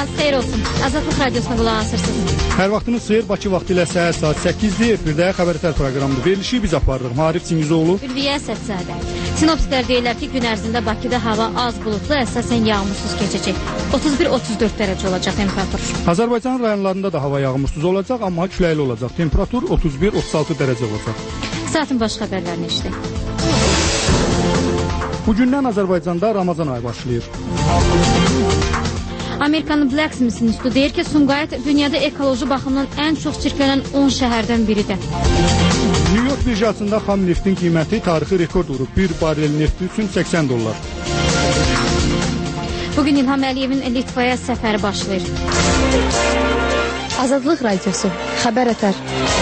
Sabahınız xeyir olsun. Azadlıq Radiosuna qulaq asırsınız. Hər vaxtınız xeyir. Bakı vaxtı ilə səhər saat 8-dir. Efirdə xəbərlər proqramıdır. Verilişi biz aparırıq. Marif Cingizoğlu, Ülviyə Sətzadə. Sinoptiklər deyirlər ki, gün ərzində Bakıda hava az bulutlu, əsasən yağmursuz keçəcək. 31-34 dərəcə olacaq temperatur. Azərbaycan rayonlarında da hava yağmursuz olacaq, amma küləkli olacaq. Temperatur 31-36 dərəcə olacaq. Saatin baş xəbərlərini işləyək. Bugündən Azərbaycanda Ramazan ayı başlayır. Amerikanın Blacksmith İnstitutu deyir ki, Sumqayıt dünyada ekoloji baxımdan ən çox çirklənən 10 şəhərdən biridir. New York birjasında xam neftin qiyməti tarixi rekord vurub. Bir barel nefti üçün $80. Bugün İlham Əliyevin Litvaya səfəri başlayır. Azadlıq Radiosu, xəbər ətər.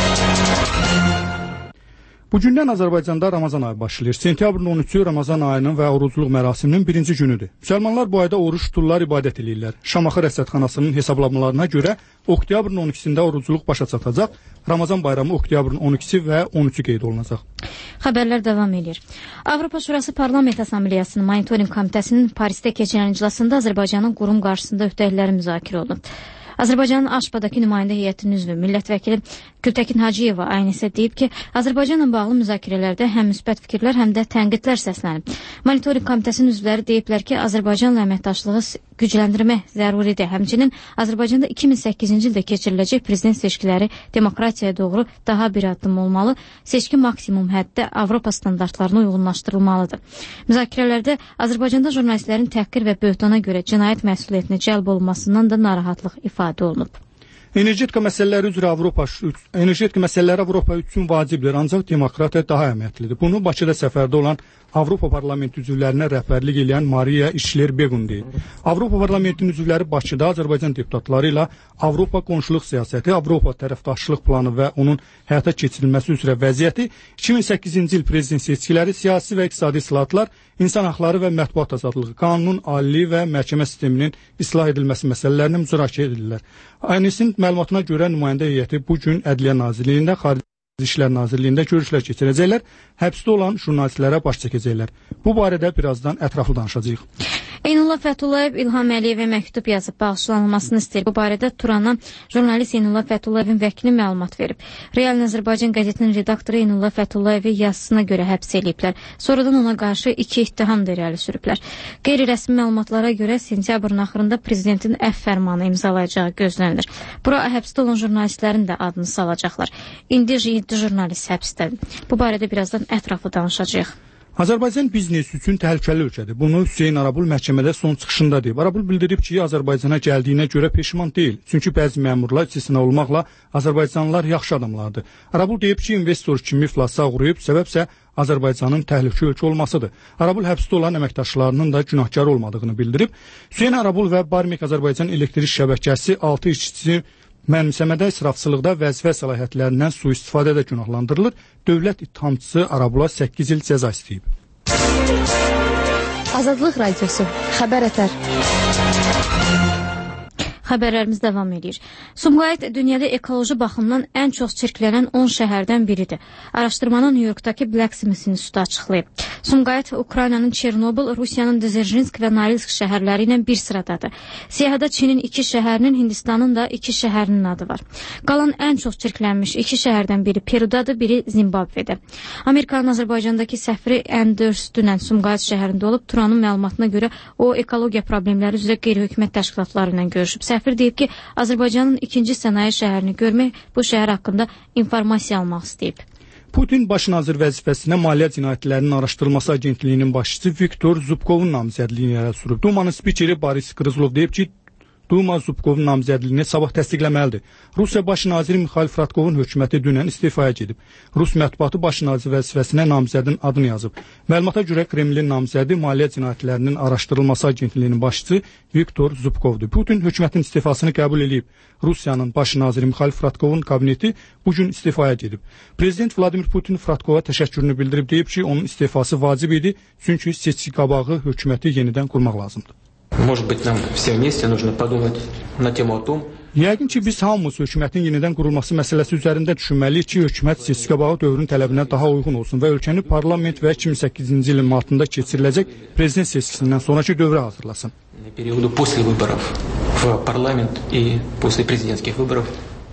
Bugündən Azərbaycanda Ramazan ayı başlayır. Sentyabrın 13-ü Ramazan ayının və orucluq mərasiminin birinci günüdür. Müsəlmanlar bu ayda oruç tuturlar, ibadət edirlər. Şamaxı Rəsədxanasının hesablamalarına görə oktyabrın 12-sində orucluq başa çatacaq. Ramazan bayramı oktyabrın 12-si və 13-ü qeyd olunacaq. Xəbərlər davam edir. Avropa Şurası Parlament Assambleyasının Monitoring Komitəsinin Parisdə keçirilən iclasında Azərbaycanın qurum qarşısında öhdəlikləri müzakirə olunub. Azərbaycanın Aşbadakı nümayəndə heyətinin üzvü millət vəkili Gültəkin Hacıyeva aynı isə deyib ki, Azərbaycanla bağlı müzakirələrdə həm müsbət fikirlər, həm də tənqidlər səslənib. Monitoring komitəsinin üzvləri deyiblər ki, Azərbaycanla əməkdaşlığı gücləndirmək zəruridir. Həmçinin Azərbaycanda 2008-ci ildə keçiriləcək prezident seçkiləri demokratiyaya doğru daha bir addım olmalı, seçki maksimum həddə Avropa standartlarına uyğunlaşdırılmalıdır. Müzakirələrdə Azərbaycanda jurnalistlərin təhqir və böhtana görə cinayət məsuliyyətinə cəlb olunmasından da narahatlıq ifadə olunub. Energetika məsələləri üzrə Avropa üçün vacibdir, ancaq demokratiya daha əhəmiyyətlidir. Bunu Bakıda səfərdə olan Avropa Parlamenti üzvlərinə rəhbərlik edən Maria İşler-Begun deyir. Avropa Parlamentinin üzvləri Bakıda Azərbaycan deputatları ilə Avropa qonşuluq siyasəti, Avropa tərəfdaşlıq planı və onun həyata keçirilməsi üzrə vəziyyəti, 2008-ci il prezident seçkiləri, siyasi və iqtisadi islahatlar, insan haqları və mətbuat azadlığı, qanunun ali və məhkəmə sisteminin islah edilməsi məsələlərini müzakirə edirlər. ANS-in məlumatına görə nümayəndə heyəti bu gün Ədliyyə Nazirliyində, Xarici İşlər Nazirliyində görüşlər keçirəcəklər, həbsdə olan jurnalistlərə baş çəkəcəklər. Bu barədə birazdan ətraflı danışacağıq. Eynullah Fəthullayev İlham Əliyevə məktub yazıb bağışlanılmasını istəyir. Bu barədə Turana jurnalist Eynullah Fətullayevin vəkili məlumat verib. Real Azərbaycan qəzetinin redaktoru Eynullah Fəthullayevi yazısına görə həbs ediblər. Sonradan ona qarşı 2 ittiham da irəli sürüblər. Qeyri-rəsmi məlumatlara görə sentyabrın axırında prezidentin əfv fərmanı imzalayacağı gözlənilir. Bura həbsdə olan jurnalistlərin də adını salacaqlar. İndi 7 jurnalist həbsdədir. Bu barədə birazdan ətraflı danışacağıq. Azərbaycan biznes üçün təhlükəli ölkədir. Bunu Hüseyn Arabul məhkəmədə son çıxışında deyib. Arabul bildirib ki, Azərbaycana gəldiyinə görə peşman deyil. Çünki bəzi məmurlar istisna olmaqla Azərbaycanlılar yaxşı adamlardır. Arabul deyib ki, investor kimi iflasa uğrayıb, səbəbsə Azərbaycanın təhlükə ölkə olmasıdır. Arabul həbsdə olan əməkdaşlarının da günahkar olmadığını bildirib. Hüseyn Arabul və Barmek Azərbaycan elektrik şəbəkəsi 6 işçisi mənimsəmədə, israfçılıqda, vəzifə səlahiyyətlərindən sui-istifadədə günahlandırılır. Dövlət ittihamçısı Arabula 8 il cəza istəyib. Azadlıq Radiosu, xəbər ətər. Xəbərlərimiz davam edir. Sumqayıt dünyada ekoloji baxımdan ən çox çirklənən 10 şəhərdən biridir. Araşdırmanı New Yorkdakı Blacksmith İnstitutu açıqlayıb. Sumqayıt Ukraynanın Çernobıl, Rusiyanın Dzержinsk və Norilsk şəhərləri ilə bir sıradadır. Siyahıda Çinin 2 şəhərinin, Hindistanın da 2 şəhərinin adı var. Qalan ən çox çirklənmiş 2 şəhərdən biri Perudadır, biri Zimbabvedə. Amerikanın Azərbaycandakı səfiri Anders dünən Sumqayıt şəhərində olub. Turanın məlumatına görə o ekologiya problemləri üzrə qeyri-hökumət təşkilatları ilə görüşüb. Səfir deyib ki, Azərbaycanın 2-ci sənaye şəhərini görmək, bu şəhər haqqında informasiya almaq istəyib. Putin baş nazir vəzifəsinə maliyyə cinayətlərinin araşdırılması agentliyinin başçısı Viktor Zubkovun namizədliyini irəli sürüb. Dumanın spikeri Boris Krızlov deyib ki, Duma Zubkovun namizədliyini sabah təsdiqləməlidir. Rusiya baş naziri Mikhail Fradkovun hökuməti dünən istifaya gedib. Rus mətbuatı baş nazir vəzifəsinə namizədin adını yazıb. Məlumata görə Kremlin namizədi maliyyə cinayətlərinin araşdırılması agentliyinin başçısı Viktor Zubkovdur. Putin hökumətin istifasını qəbul edib. Rusiyanın baş naziri Mikhail Fradkovun kabineti bugün istifaya gedib. Prezident Vladimir Putin Fradkova təşəkkürünü bildirib, deyib ki, onun istifası vacib idi, çünki seçki qabağı hökuməti yenidən qurmaq lazımdır. Может быть, нам всем вместе нужно подумать на тему о том. Yəqin ki, biz hamımız hökumətin yenidən qurulması məsələsi üzərində düşünməliyik ki, hökumət seçki qabağı dövrün tələbinə daha uyğun olsun və ölkəni parlament və 2008-ci ilin martında keçiriləcək prezident seçkisindən sonraki dövrə hazırlasın. Периоду после выборов в парламент и после президентских выборов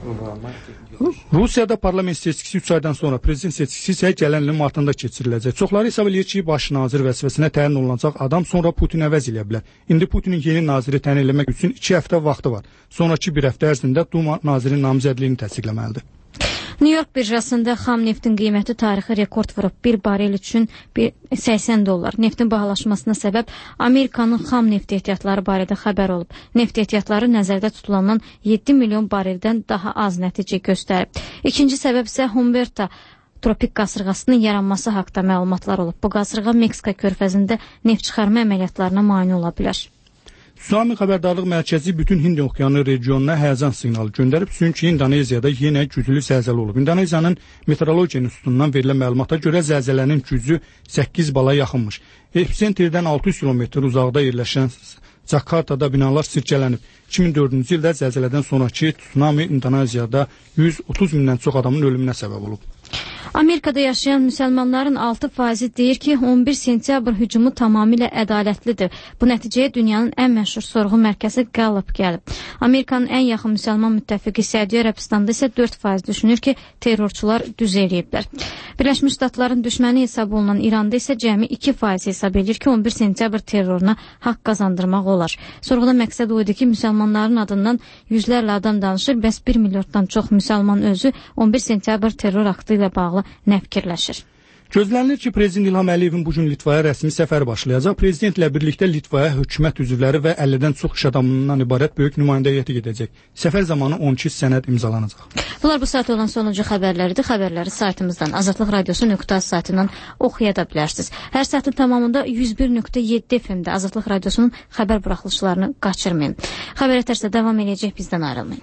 Rusiyada parlament seçkisi 3 aydan sonra, prezident seçkisi isə gələn ilin martında keçiriləcək. Çoxları hesab edir ki, baş nazir vəzifəsinə təyin olunacaq adam sonra Putin əvəz eləyə bilər. İndi Putinin yeni naziri təyin eləmək üçün 2 həftə vaxtı var. Sonraki bir həftə ərzində Duma nazirinin namizədliyini təsdiqləməlidir. New York birjasında xam neftin qiyməti tarixi rekord vurub. Bir barel üçün $80. Neftin bahalaşmasına səbəb Amerikanın xam neft ehtiyatları barədə xəbər olub. Neft ehtiyatları nəzərdə tutulandan 7 milyon bareldən daha az nəticə göstərib. İkinci səbəb isə Humberto tropik qasırğasının yaranması haqqında məlumatlar olub. Bu qasırğa Meksika körfəzində neft çıxarma əməliyyatlarına mane ola bilər. Tsunami xəbərdarlıq mərkəzi bütün Hind okeanı regionuna həyəcan siqnalı göndərib, çünki İndoneziyada yenə güclü zəlzələ olub. İndoneziyanın Meteorologiya İnstitutundan verilən məlumata görə zəlzələnin gücü 8 bala yaxınmış. Episentrdən 600 km uzaqda yerləşən Jakartada binalar sirkələnib. 2004-cü ildə zəlzələdən sonraki tsunami İndoneziyada 130 mindən çox adamın ölümünə səbəb olub. Amerikada yaşayan müsəlmanların 6% deyir ki, 11 sentyabr hücumu tamamilə ədalətlidir. Bu nəticəyə dünyanın ən məşhur sorğu mərkəzi Gallup gəlib. Amerikanın ən yaxın müsəlman müttəfiqi Səudiyyə Ərəbistanda isə 4% düşünür ki, terrorçular düz eləyiblər. Birləşmiş Ştatların düşməni hesab olunan İranda isə cəmi 2% hesab edir ki, 11 sentyabr terroruna haqq qazandırmaq olar. Sorğuda məqsəd o idi ki, müsəlmanların adından yüzlərlə adam danışır, bəs 1 milyondan çox müsəlman özü 11 sentyabr terror aktı ilə bağlı nə fikirləşir? Gözlənilir ki, Prezident İlham Əliyevin bugün Litvaya rəsmi səfər başlayacaq. Prezidentlə birlikdə Litvaya hökumət üzvləri və 50-dən çox iş adamından ibarət böyük nümayəndə heyəti gedəcək. Səfər zamanı 12 sənəd imzalanacaq. Bunlar bu saat olan sonuncu xəbərləridir. Xəbərləri saytımızdan azadlıqradiosu.az saytından oxuya da bilərsiniz. Hər saatin tamamında 101.7 FM-də Azadlıq Radiosunun xəbər buraxılışlarını qaçırmayın. Xəbər ətərsə davam edəcək, bizdən ayrılmayın.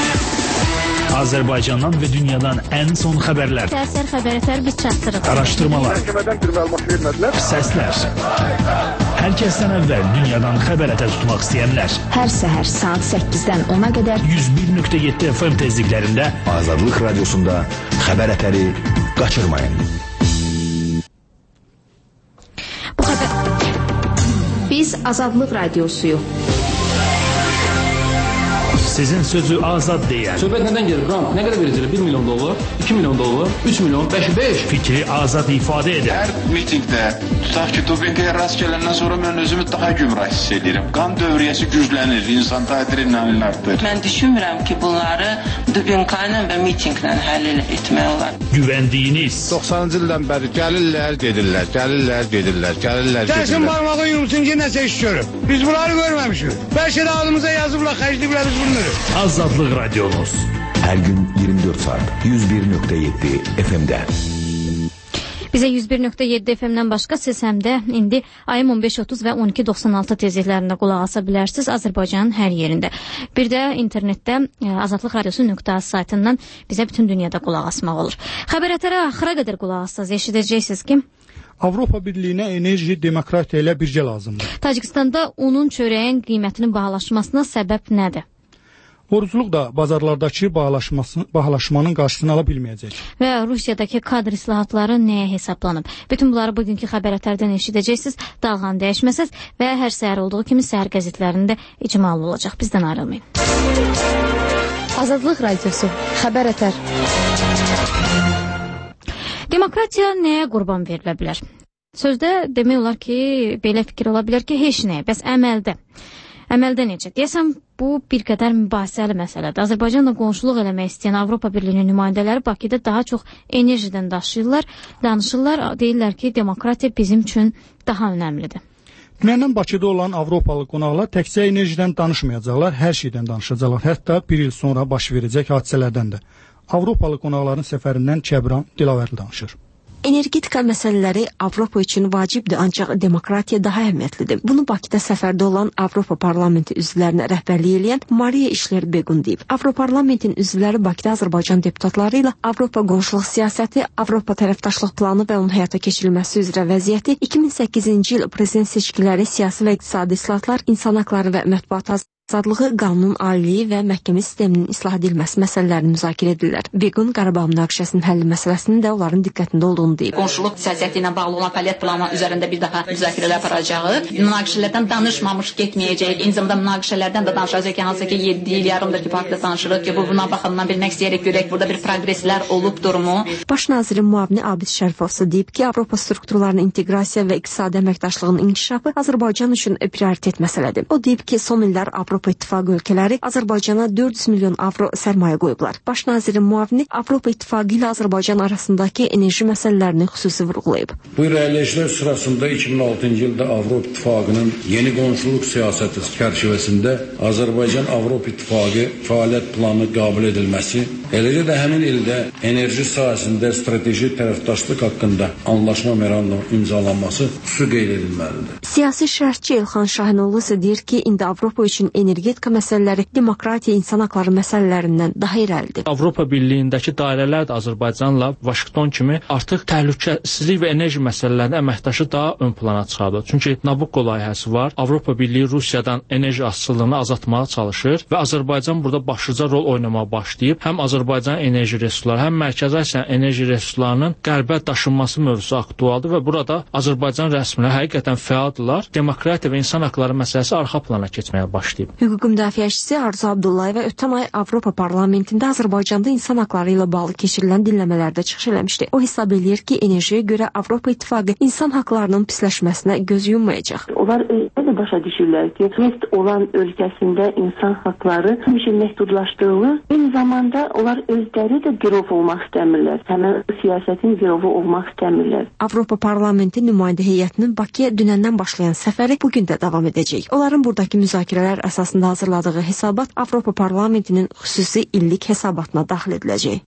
Azərbaycandan və dünyadan ən son xəbərlər. Təsir xəbər ətər biz çatdırırıq. Araşdırmalar. Məhkəmədən bir məlumat vermədilər. Səslər. Hər kəsdən əvvəl dünyadan xəbər ətər tutmaq istəyənlər. Hər səhər saat 8-dən 10-a qədər 101.7 FM tezliklərində Azadlıq Radiosunda xəbər ətəri qaçırmayın. Bu xəbər... Biz Azadlıq Radiosuyuq. Sizin sözü azad deyən. Söhbət nədən gelir? Ram, nə qədər verəcəklər? 1 milyon dollar, 2 milyon dollar, 3 milyon, 5. Fikri azad ifadə edən. Hər mitingdə, tutaq ki, dopinqaya rast gələndən sonra mən özümü daha gümrah hiss edirəm. Qan dövriyyəsi güclənir, insan adrenalin artır. Mən düşünmürəm ki, bunları dopinqla və mitinglə həll etmək olar. Güvəndiyiniz. 90-cı ildən bəri gəlirlər, gedirlər, gəlirlər. Gəlsin barmağı yumsun ki, nəsə iş görüb. Biz bunları görməmişik. Bəlkə də adımıza yazıblar, xərcliblər biz bunları. Azadlıq Radiomuz. Hər gün 24 saat 101.7 FM-də. Bizə 101.7 FM-dən başqa siz həm də indi ayım 15.30 və 12.96 tezliklərində qulaq asa bilərsiniz Azərbaycanın hər yerində. Bir də internetdə azadlıqradiosu.az saytından bizə bütün dünyada qulaq asmaq olur. Xəbər ətərə axıra qədər qulaq assaz eşidəcəksiniz ki, Avropa Birliyinə enerji demokratiya ilə birgə lazımdır. Tacikistanda unun çörəyin qiymətinin bahalaşmasına səbəb nədir? Orucluq da bazarlardakı bahalaşmanın qarşısını ala bilməyəcək. Və Rusiyadakı kadr islahatları nəyə hesablanıb? Bütün bunları bugünkü xəbər ətərdən eşidəcəksiniz. Dalğanı dəyişməsəz və hər səhər olduğu kimi səhər qəzetlərində icmalı olacaq. Bizdən ayrılmayın. Azadlıq Radiosu. Xəbər ətər. Demokratiya nəyə qurban verilə bilər? Sözdə demək olar ki, belə fikir ola bilər ki, heç nəyə, bəs əməldə. Əməldə necə? Deyəsəm, bu bir qədər mübahisəli məsələdir. Azərbaycanla qonşuluq eləmək istəyən Avropa Birliyinin nümayəndələri Bakıda daha çox enerjidən danışırlar, deyirlər ki, demokratiya bizim üçün daha önəmlidir. Dünəndən Bakıda olan Avropalı qonaqlar təkcə enerjidən danışmayacaqlar, hər şeydən danışacaqlar. Hətta bir il sonra baş verəcək hadisələrdən də. Avropalı qonaqların səfərindən Kəbran Dilavərli danışır. Energetika məsələləri Avropa üçün vacibdir, ancaq demokratiya daha əhəmiyyətlidir. Bunu Bakıda səfərdə olan Avropa Parlamenti üzvlərinə rəhbərlik edən Mariya İşler-Begun deyib. Avropa Parlamentin üzvləri Bakıda Azərbaycan deputatları ilə Avropa qonşuluq siyasəti, Avropa tərəfdaşlıq planı və onun həyata keçirilməsi üzrə vəziyyəti, 2008-ci il prezident seçkiləri, siyasi və iqtisadi islahatlar, insan haqları və mətbuat Azadlığı, qanunun aliliyi və məhkəmə sisteminin islah edilməsi məsələlərini müzakirə edirlər. Bequn Qarabağ münaqişəsinin həlli məsələsinin də onların diqqətində olduğunu deyib. Qonşuluq siyasəti ilə bağlı olan fəaliyyət planı üzərində bir daha müzakirələr aparacağı, münaqişələrdən danışmamış getməyəcək, eyni zamanda münaqişələrdən də danışacaq ki, hansı ki 7 il yarımdır ki, parkda danışırıq ki, buna baxımdan bilmək istəyərək görək, burada bir progreslər olub durumu. Baş nazirin müavini Abid Şərifovsa deyib ki, Avropa strukturlarının inteqrasiya və iqtisadi əməkdaşlığın inkişafı Azərbaycan üçün prioritet məsələdir. O deyib ki, son illər Avropa İttifaqı ölkələri Azərbaycana 400 milyon avro sərmayə qoyublar. Baş nazirin müavini Avropa İttifaqı ilə Azərbaycan arasındakı enerji məsələlərini xüsusi vurğulayıb. Bu irəliləyişlər sırasında 2006-cı ildə Avropa İttifaqının yeni qonşuluq siyasəti çərçivəsində Azərbaycan-Avropa İttifaqı fəaliyyət planı qəbul edilməsi, eləcə də həmin ildə enerji sahəsində strateji tərəfdaşlıq haqqında anlaşma məramının imzalanması xüsusi qeyd edilməlidir. Siyasi şərhçi Elxan Şahinoğlu isə deyir ki, indi Avropa üçün energetika məsələləri demokratiya, insan haqları məsələlərindən daha irəlidir. Avropa Birliyindəki dairələr də Azərbaycanla Vaşinqton kimi artıq təhlükəsizlik və enerji məsələlərində əməkdaşı daha ön plana çıxardı. Çünki Nabucco layihəsi var. Avropa Birliyi Rusiyadan enerji asılılığını azaltmağa çalışır və Azərbaycan burada başlıca rol oynamağa başlayıb. Həm Azərbaycan enerji resursları, həm Mərkəzi Asiyanın enerji resurslarının qərbə daşınması mövzusu aktualdır və burada Azərbaycan rəsmilər həqiqətən fəaldırlar. Demokratiya və insan haqları məsələsi arxa plana keçməyə başlayıb. Hüquq müdafiəçisi Arzu Abdullayeva ötən ay Avropa Parlamentində Azərbaycanda insan haqları ilə bağlı keçirilən dinləmələrdə çıxış eləmişdi. O hesab eləyir ki, enerjiyə görə Avropa İttifaqı insan haqlarının pisləşməsinə göz yummayacaq. Onlar özləri başa düşürlər ki, neft olan ölkəsində insan haqları həmişə məhdudlaşdırılır. Eyni zamanda onlar özləri də girov olmaq istəmirlər. Həmin siyasətin girovu olmaq istəmirlər. Avropa Parlamenti nümayəndə heyətinin Bakıya dünəndən başlayan səfəri bugün də davam edəcək. Onların buradakı müzakirələr əsasında hazırladığı hesabat Avropa Parlamentinin xüsusi illik hesabatına daxil ediləcək.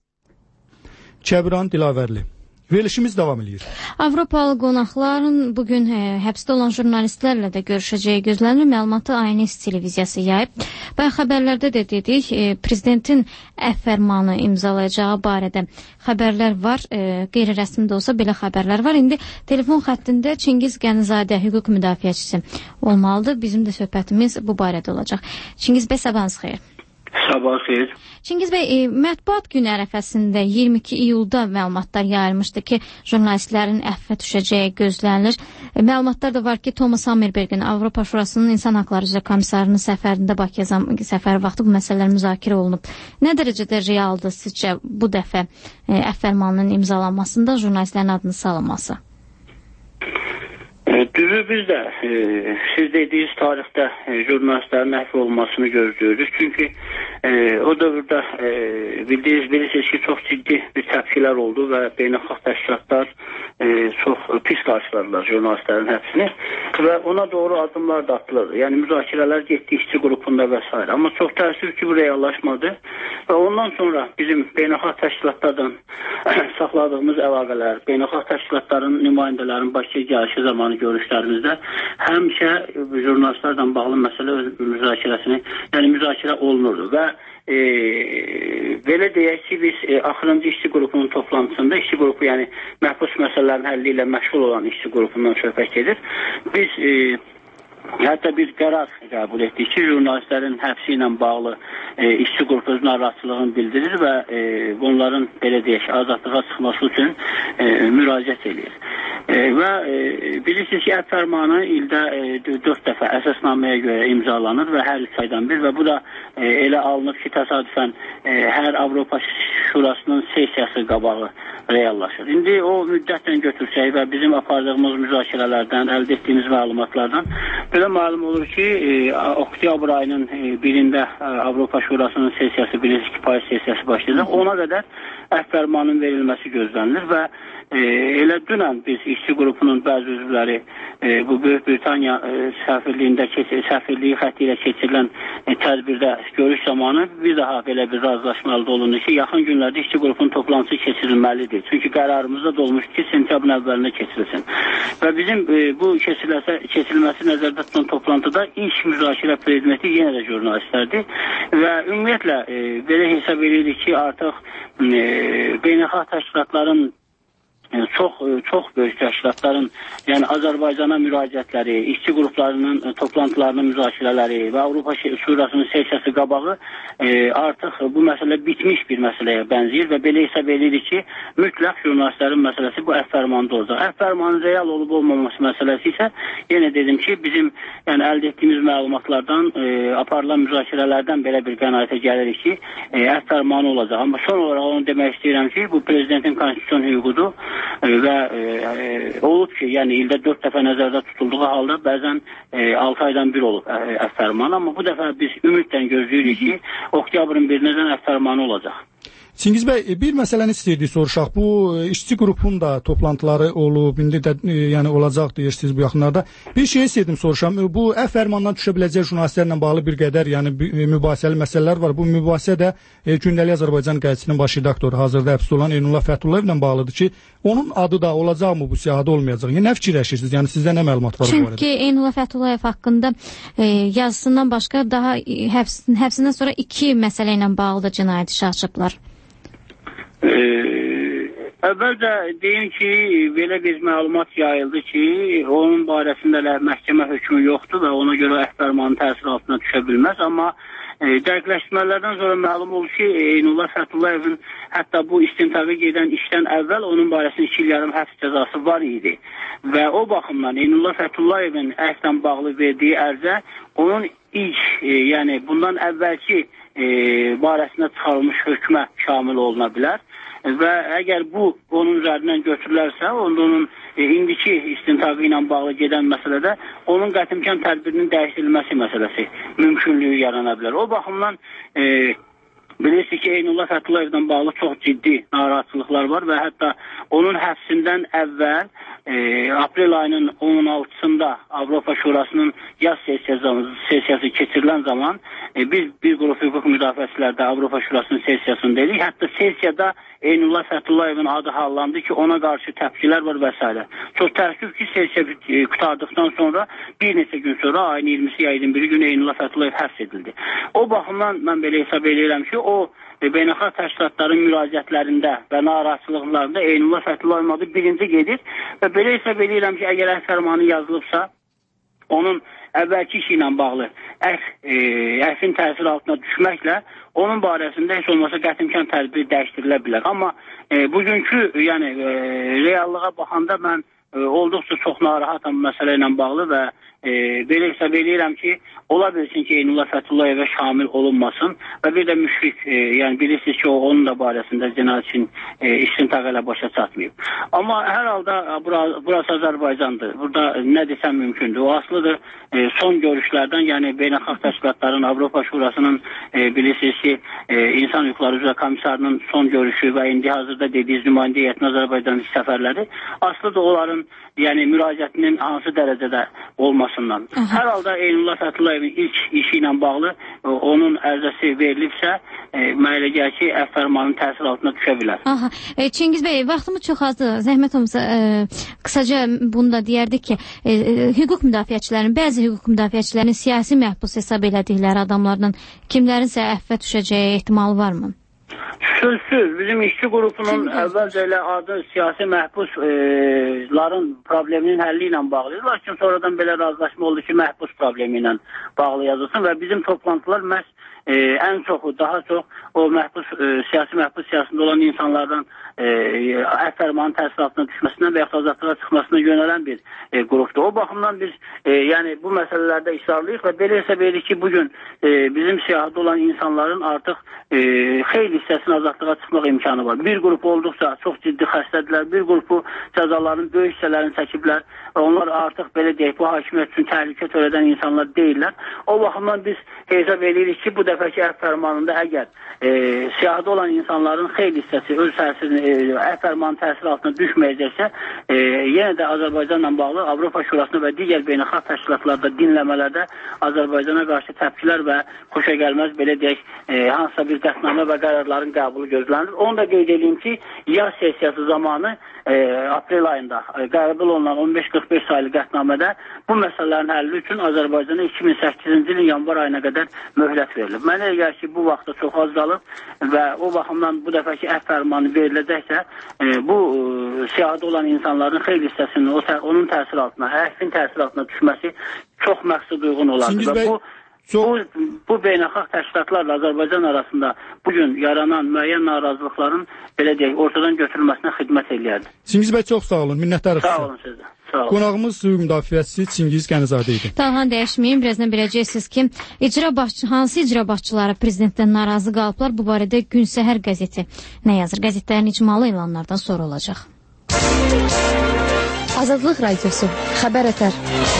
Kəbran Dilavərli. Verilişimiz davam edir. Avropalı qonaqların bugün həbsdə olan jurnalistlərlə də görüşəcəyi gözlənir. Məlumatı INS televiziyası yayıb. Bayaq xəbərlərdə də dedik, prezidentin fərmanı imzalayacağı barədə xəbərlər var. Qeyri-rəsmi də olsa belə xəbərlər var. İndi telefon xəttində Çingiz Qənizadə, hüquq müdafiəçisi olmalıdır. Bizim də söhbətimiz bu barədə olacaq. Çingiz bəy, sabahınız xeyir. Sabah xeyir. Çingiz bəy, mətbuat günü ərəfəsində 22 iyulda məlumatlar yayılmışdı ki, jurnalistlərin əffə düşəcəyi gözlənilir. Məlumatlar da var ki, Thomas Hammerbergin, Avropa Şurasının İnsan Haqları üzrə komissarının səfərində Bakıya səfər vaxtı bu məsələlər müzakirə olunub. Nə dərəcədə realdır sizcə bu dəfə əff fərmanının imzalanmasında jurnalistlərin adını salınması? Düzü biz də siz dediyiniz tarixdə jurnalistlərin əfv olmasını gözləyirik. Çünki o dövrdə bilirsiniz ki, çox ciddi bir təpkilər oldu və beynəlxalq təşkilatlar çox pis qarşıladılar jurnalistlərin həbsini və ona doğru addımlar da atılırdı. Yəni müzakirələr getdi işçi qrupunda və s. Amma çox təəssüf ki, bu reallaşmadı və ondan sonra bizim beynəlxalq təşkilatlardan saxladığımız əlaqələr, beynəlxalq təşkilatların nümayəndələrin Bakıya gəlişi zamanı görüşlərimizdə həmişə jurnalistlərlə bağlı məsələ müzakirə olunurdu və belə deyək ki, biz axırıncı işçi qrupunun toplantısında işçi qrupu, yəni məhbus məsələlərin həlli ilə məşğul olan işçi qrupundan söhbət gedir. Biz hətta bir qərar qəbul etdik ki, jurnalistlərin həbsi ilə bağlı işçi qrupu narahatlığını bildirir və bunların belə deyək azadlığa çıxması üçün müraciət edir. Və bilirsiniz ki, əff fərmanı ildə 4 dəfə əsasnaməyə görə imzalanır və hər 3 aydan bir və bu da elə alınıb ki, təsadüfən hər Avropa Şurasının sessiyası qabağı reallaşır. İndi o müddətlə götürsək və bizim apardığımız müzakirələrdən, əldə etdiyimiz məlumatlardan belə məlum olur ki, oktyabr ayının birində Avropa Şurasının sessiyası, bilirsiniz ki, payız sessiyası başlayacaq. Ona qədər əff fərmanının verilməsi gözlənilir və elə dünən biz işçi qrupunun bəzi üzvləri bu Böyük Britaniya səfirliyi xətti ilə keçirilən tədbirdə görüş zamanı bir daha belə bir razılaşma əldə olundu ki, yaxın günlərdə işçi qrupunun toplantısı keçirilməlidir. Çünki qərarımızda da olmuşdur ki, sentyabrın əvvəlində keçirilsin. Və bizim bu keçirilməsi nəzərdə tutan toplantıda ilk müzakirə predmeti yenə də jurnalistlərdir və ümumiyyətlə belə hesab edirik ki, artıq beynəlxalq təşkilatların çox böyük təşkilatların, yəni Azərbaycana müraciətləri, işçi qruplarının toplantılarının müzakirələri və Avropa Şurasının sessiyası qabağı artıq bu məsələ bitmiş bir məsələyə bənzəyir və belə hesab edirik ki, mütləq jurnalistlərin məsələsi bu əfərmanda olacaq. Əfərmanın real olub olmaması məsələsi isə yenə dedim ki, bizim yəni əldə etdiyimiz məlumatlardan, aparılan müzakirələrdən belə bir qənaətə gəlirik ki, əfərmanı olacaq. Amma son olaraq onu demək istəyirəm ki, bu prezidentin konstitusiyon hüququdur və olub ki, yəni ildə 4 dəfə nəzərdə tutulduğu halda bəzən 6 aydan bir olub əfərman, amma bu dəfə biz ümidlə gözləyirik ki, oktyabrın 1-dən əfərmanı olacaq. Çingiz bəy, bir məsələni istəyirdik soruşaq. Bu işçi qrupun da toplantıları olub, indi də yəni olacaq deyirsiniz bu yaxınlarda. Bir şey istəyirdim soruşam. Bu fərmandan düşə biləcək jurnalistlərlə bağlı bir qədər yəni mübahisəli məsələlər var. Bu mübahisə də Gündəlik Azərbaycan qəzetinin baş redaktoru, hazırda həbsdə olan Eynullah Fəthullayevlə bağlıdır ki, onun adı da olacaqmı bu siyahıda olmayacaq? Yəni nə fikirləşirsiniz? Yəni sizdə nə məlumat var bu barədə? Çünki Eynullah Fəthullayev haqqında yazısından başqa daha həbsindən sonra 2 məsələ ilə bağlı cinayət işi açıblar. Əvvəlcə deyim ki, belə bir məlumat yayıldı ki, onun barəsində məhkəmə hökmü yoxdur və ona görə əfərmanın təsir altına düşə bilməz. Amma dəqiqləşdirmələrdən sonra məlum oldu ki, Eynullah Fətullayevin hətta bu istintaqa gedən işdən əvvəl onun barəsində 2 il yarım həbs cəzası var idi. Və o baxımdan Eynullah Fətullayevin əkslə bağlı verdiyi ərzə onun ilk, yəni bundan əvvəlki barəsində çıxarılmış hökmə şamil oluna bilər. Və əgər bu onun üzərindən götürülərsə, onun indiki istintaqı ilə bağlı gedən məsələdə onun qətimkan tədbirinin dəyişdirilməsi məsələsi mümkünlüyü yarana bilər. O baxımdan bilirsiniz ki, Eynullah Fətullayevlə bağlı çox ciddi narahatçılıqlar var və hətta onun həbsindən əvvəl aprel ayının 16-sında Avropa Şurasının yaz sessiyası keçirilən zaman biz bir qrup hüquq müdafiəçiləri də Avropa Şurasının sessiyasındayıq. Hətta sessiyada Eynullah Fətullayevin adı hallandı ki, ona qarşı təpkilər var və s. Çox təəssüf ki, sessiya qutardıqdan sonra bir neçə gün sonra ayın 20-si ya 21-i günü Eynullah Fəthullayev həbs edildi. O baxımdan mən belə hesab edirəm ki, o beynəlxalq təşkilatların müraciətlərində və narahatçılıqlarında Eynullah Fətullayevin adı birinci gedir və belə hesab edirəm ki, əgər fərmanı yazılıbsa, onun əvvəlki işi ilə bağlı əfin təsir altına düşməklə onun barəsində heç olmasa qətimkan tədbiri dəyişdirilə bilər. Amma bugünkü yəni reallığa baxanda mən olduqca çox narahatam məsələ ilə bağlı və belə hesab edirəm ki, ola bilsin ki, Eynullah Fətullayevə şamil olunmasın və bir də müşrik, yəni bilirsiniz ki, onun da barəsində cinayət üçün istintaq ilə başa çatmayıb. Amma hər halda burası Azərbaycandır. Burada nə desəm mümkündür. O aslıdır son görüşlərdən, yəni beynəlxalq təşkilatların, Avropa Şurasının bilirsiniz ki, İnsan Hüquqları üzrə komissarının son görüşü və indi hazırda dediyiniz nümayəndə heyətinin Azərbaycan səfərləri aslıdır onların yəni müraciətinin hansı dərəcədə olmasından. Hər halda Eynullah Fətullayevin ilk işi ilə bağlı onun ərizəsi verilibsə, mənə elə gəlir ki, fərmanın təsir altına düşə bilər. Çingiz bəy, vaxtımız çox azdır. Zəhmət olmasa qısaca bunu da deyərdik ki, hüquq müdafiəçilərinin, bəzi hüquq müdafiəçilərinin siyasi məhbus hesab elədikləri adamlardan kimlərinsə əffə düşəcəyi ehtimalı varmı? Sözsüz, bizim işçi qrupunun əvvəlcə elə adı siyasi məhbusların probleminin həlli ilə bağlıdır. Lakin sonradan belə razılaşma oldu ki, məhbus problemi ilə bağlı yazılsın və bizim toplantılar məhz ən çoxu, daha çox o siyasi məhbus siyasında olan insanlardan fərmanın təsir altına düşməsindən və yaxud azadlığa çıxmasına yönələn bir qrupdur. O baxımdan biz yəni bu məsələlərdə israrlıyıq və belə hesab edirik ki, bugün bizim siyahıda olan insanların artıq xeyli hissəsinin azadlığa çıxmaq imkanı var. Bir qrup olduqca çox ciddi xəstədirlər, bir qrupu cəzaların böyük hissələrini çəkiblər və onlar artıq belə deyək, bu hakimiyyət üçün təhlükə törədən insanlar deyirlər. O baxımdan biz hesab edirik ki, bu dəfəki fərmanında əgər siyahıda olan insanların xeyli hissəsi öz təsirini fərmanın təsir altına düşməyəcəksə, yenə də Azərbaycanla bağlı Avropa Şurasında və digər beynəlxalq təşkilatlarda dinləmələrdə Azərbaycana qarşı təpkilər və xoşagəlməz belə deyək, hansısa bir qətnamə və qərarlar qanunların qəbulu gözlənilir. Onu da qeyd edeyim ki, yaz sessiyası zamanı aprel ayında qəbul olunan 1545 saylı qətnamədə bu məsələlərin həlli üçün Azərbaycana 2008-ci ilin yanvar ayına qədər möhlət verilib. Mənə elə gəlir ki, bu vaxtda çox az qalıb və o baxımdan bu dəfəki əfv fərmanı veriləcəksə, bu siyahıda olan insanların xeyli hissəsinin onun təsir altına, əfvin təsir altına düşməsi çox məqsəd uyğun olardı. Və bu beynəlxalq təşkilatlarla Azərbaycan arasında bugün yaranan müəyyən narazılıqların belə deyək, ortadan götürülməsinə xidmət eləyərdi. Çingiz bəy, çox sağ olun, minnətdarıq sizə. Sağ olun sizə. Qonağımız hüquq müdafiəçisi Çingiz Qənizadə idi. Talhan dəyişməyin, birazdan biləcəksiniz ki, hansı icra başçıları prezidentdən narazı qalıblar, bu barədə Gün Səhər qəzeti nə yazır? Qəzetlərin icmalı elanlardan sonra olacaq. Azadlıq radiosu, xəbər ətər.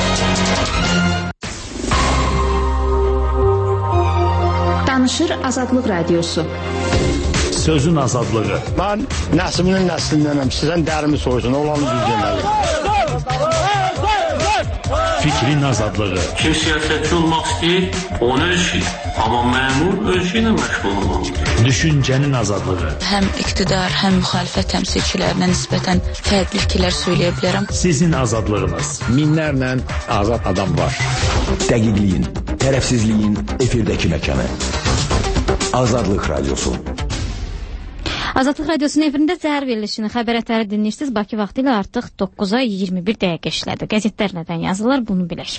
Danışır Azadlıq radiosu. Sözün azadlığı. Ben Nəsiminin nəslindənəm. Sizdən dərimi soysun. Olanı düz deməli. Fikrin azadlığı. Kim siyasətçi olmaq istəyir, onu ölçür. Amma məmur ölçü ilə məşğul olmalıdır. Düşüncənin azadlığı. Həm iqtidar, həm müxalifət təmsilçilərinə nisbətən fərqli fikirlər söyləyə bilərəm. Sizin azadlığınız. Minlərlə azad adam var. Dəqiqliyin, tərəfsizliyin efirdəki məkanı. Azadlıq radiosu. Azadlıq radiosunun efirində səhər verilişini xəbər ətəri dinləyirsiniz. Bakı vaxtı ilə artıq 9-a 21 dəqiqə işlədi. Qəzetlər nədən yazırlar, bunu bilək.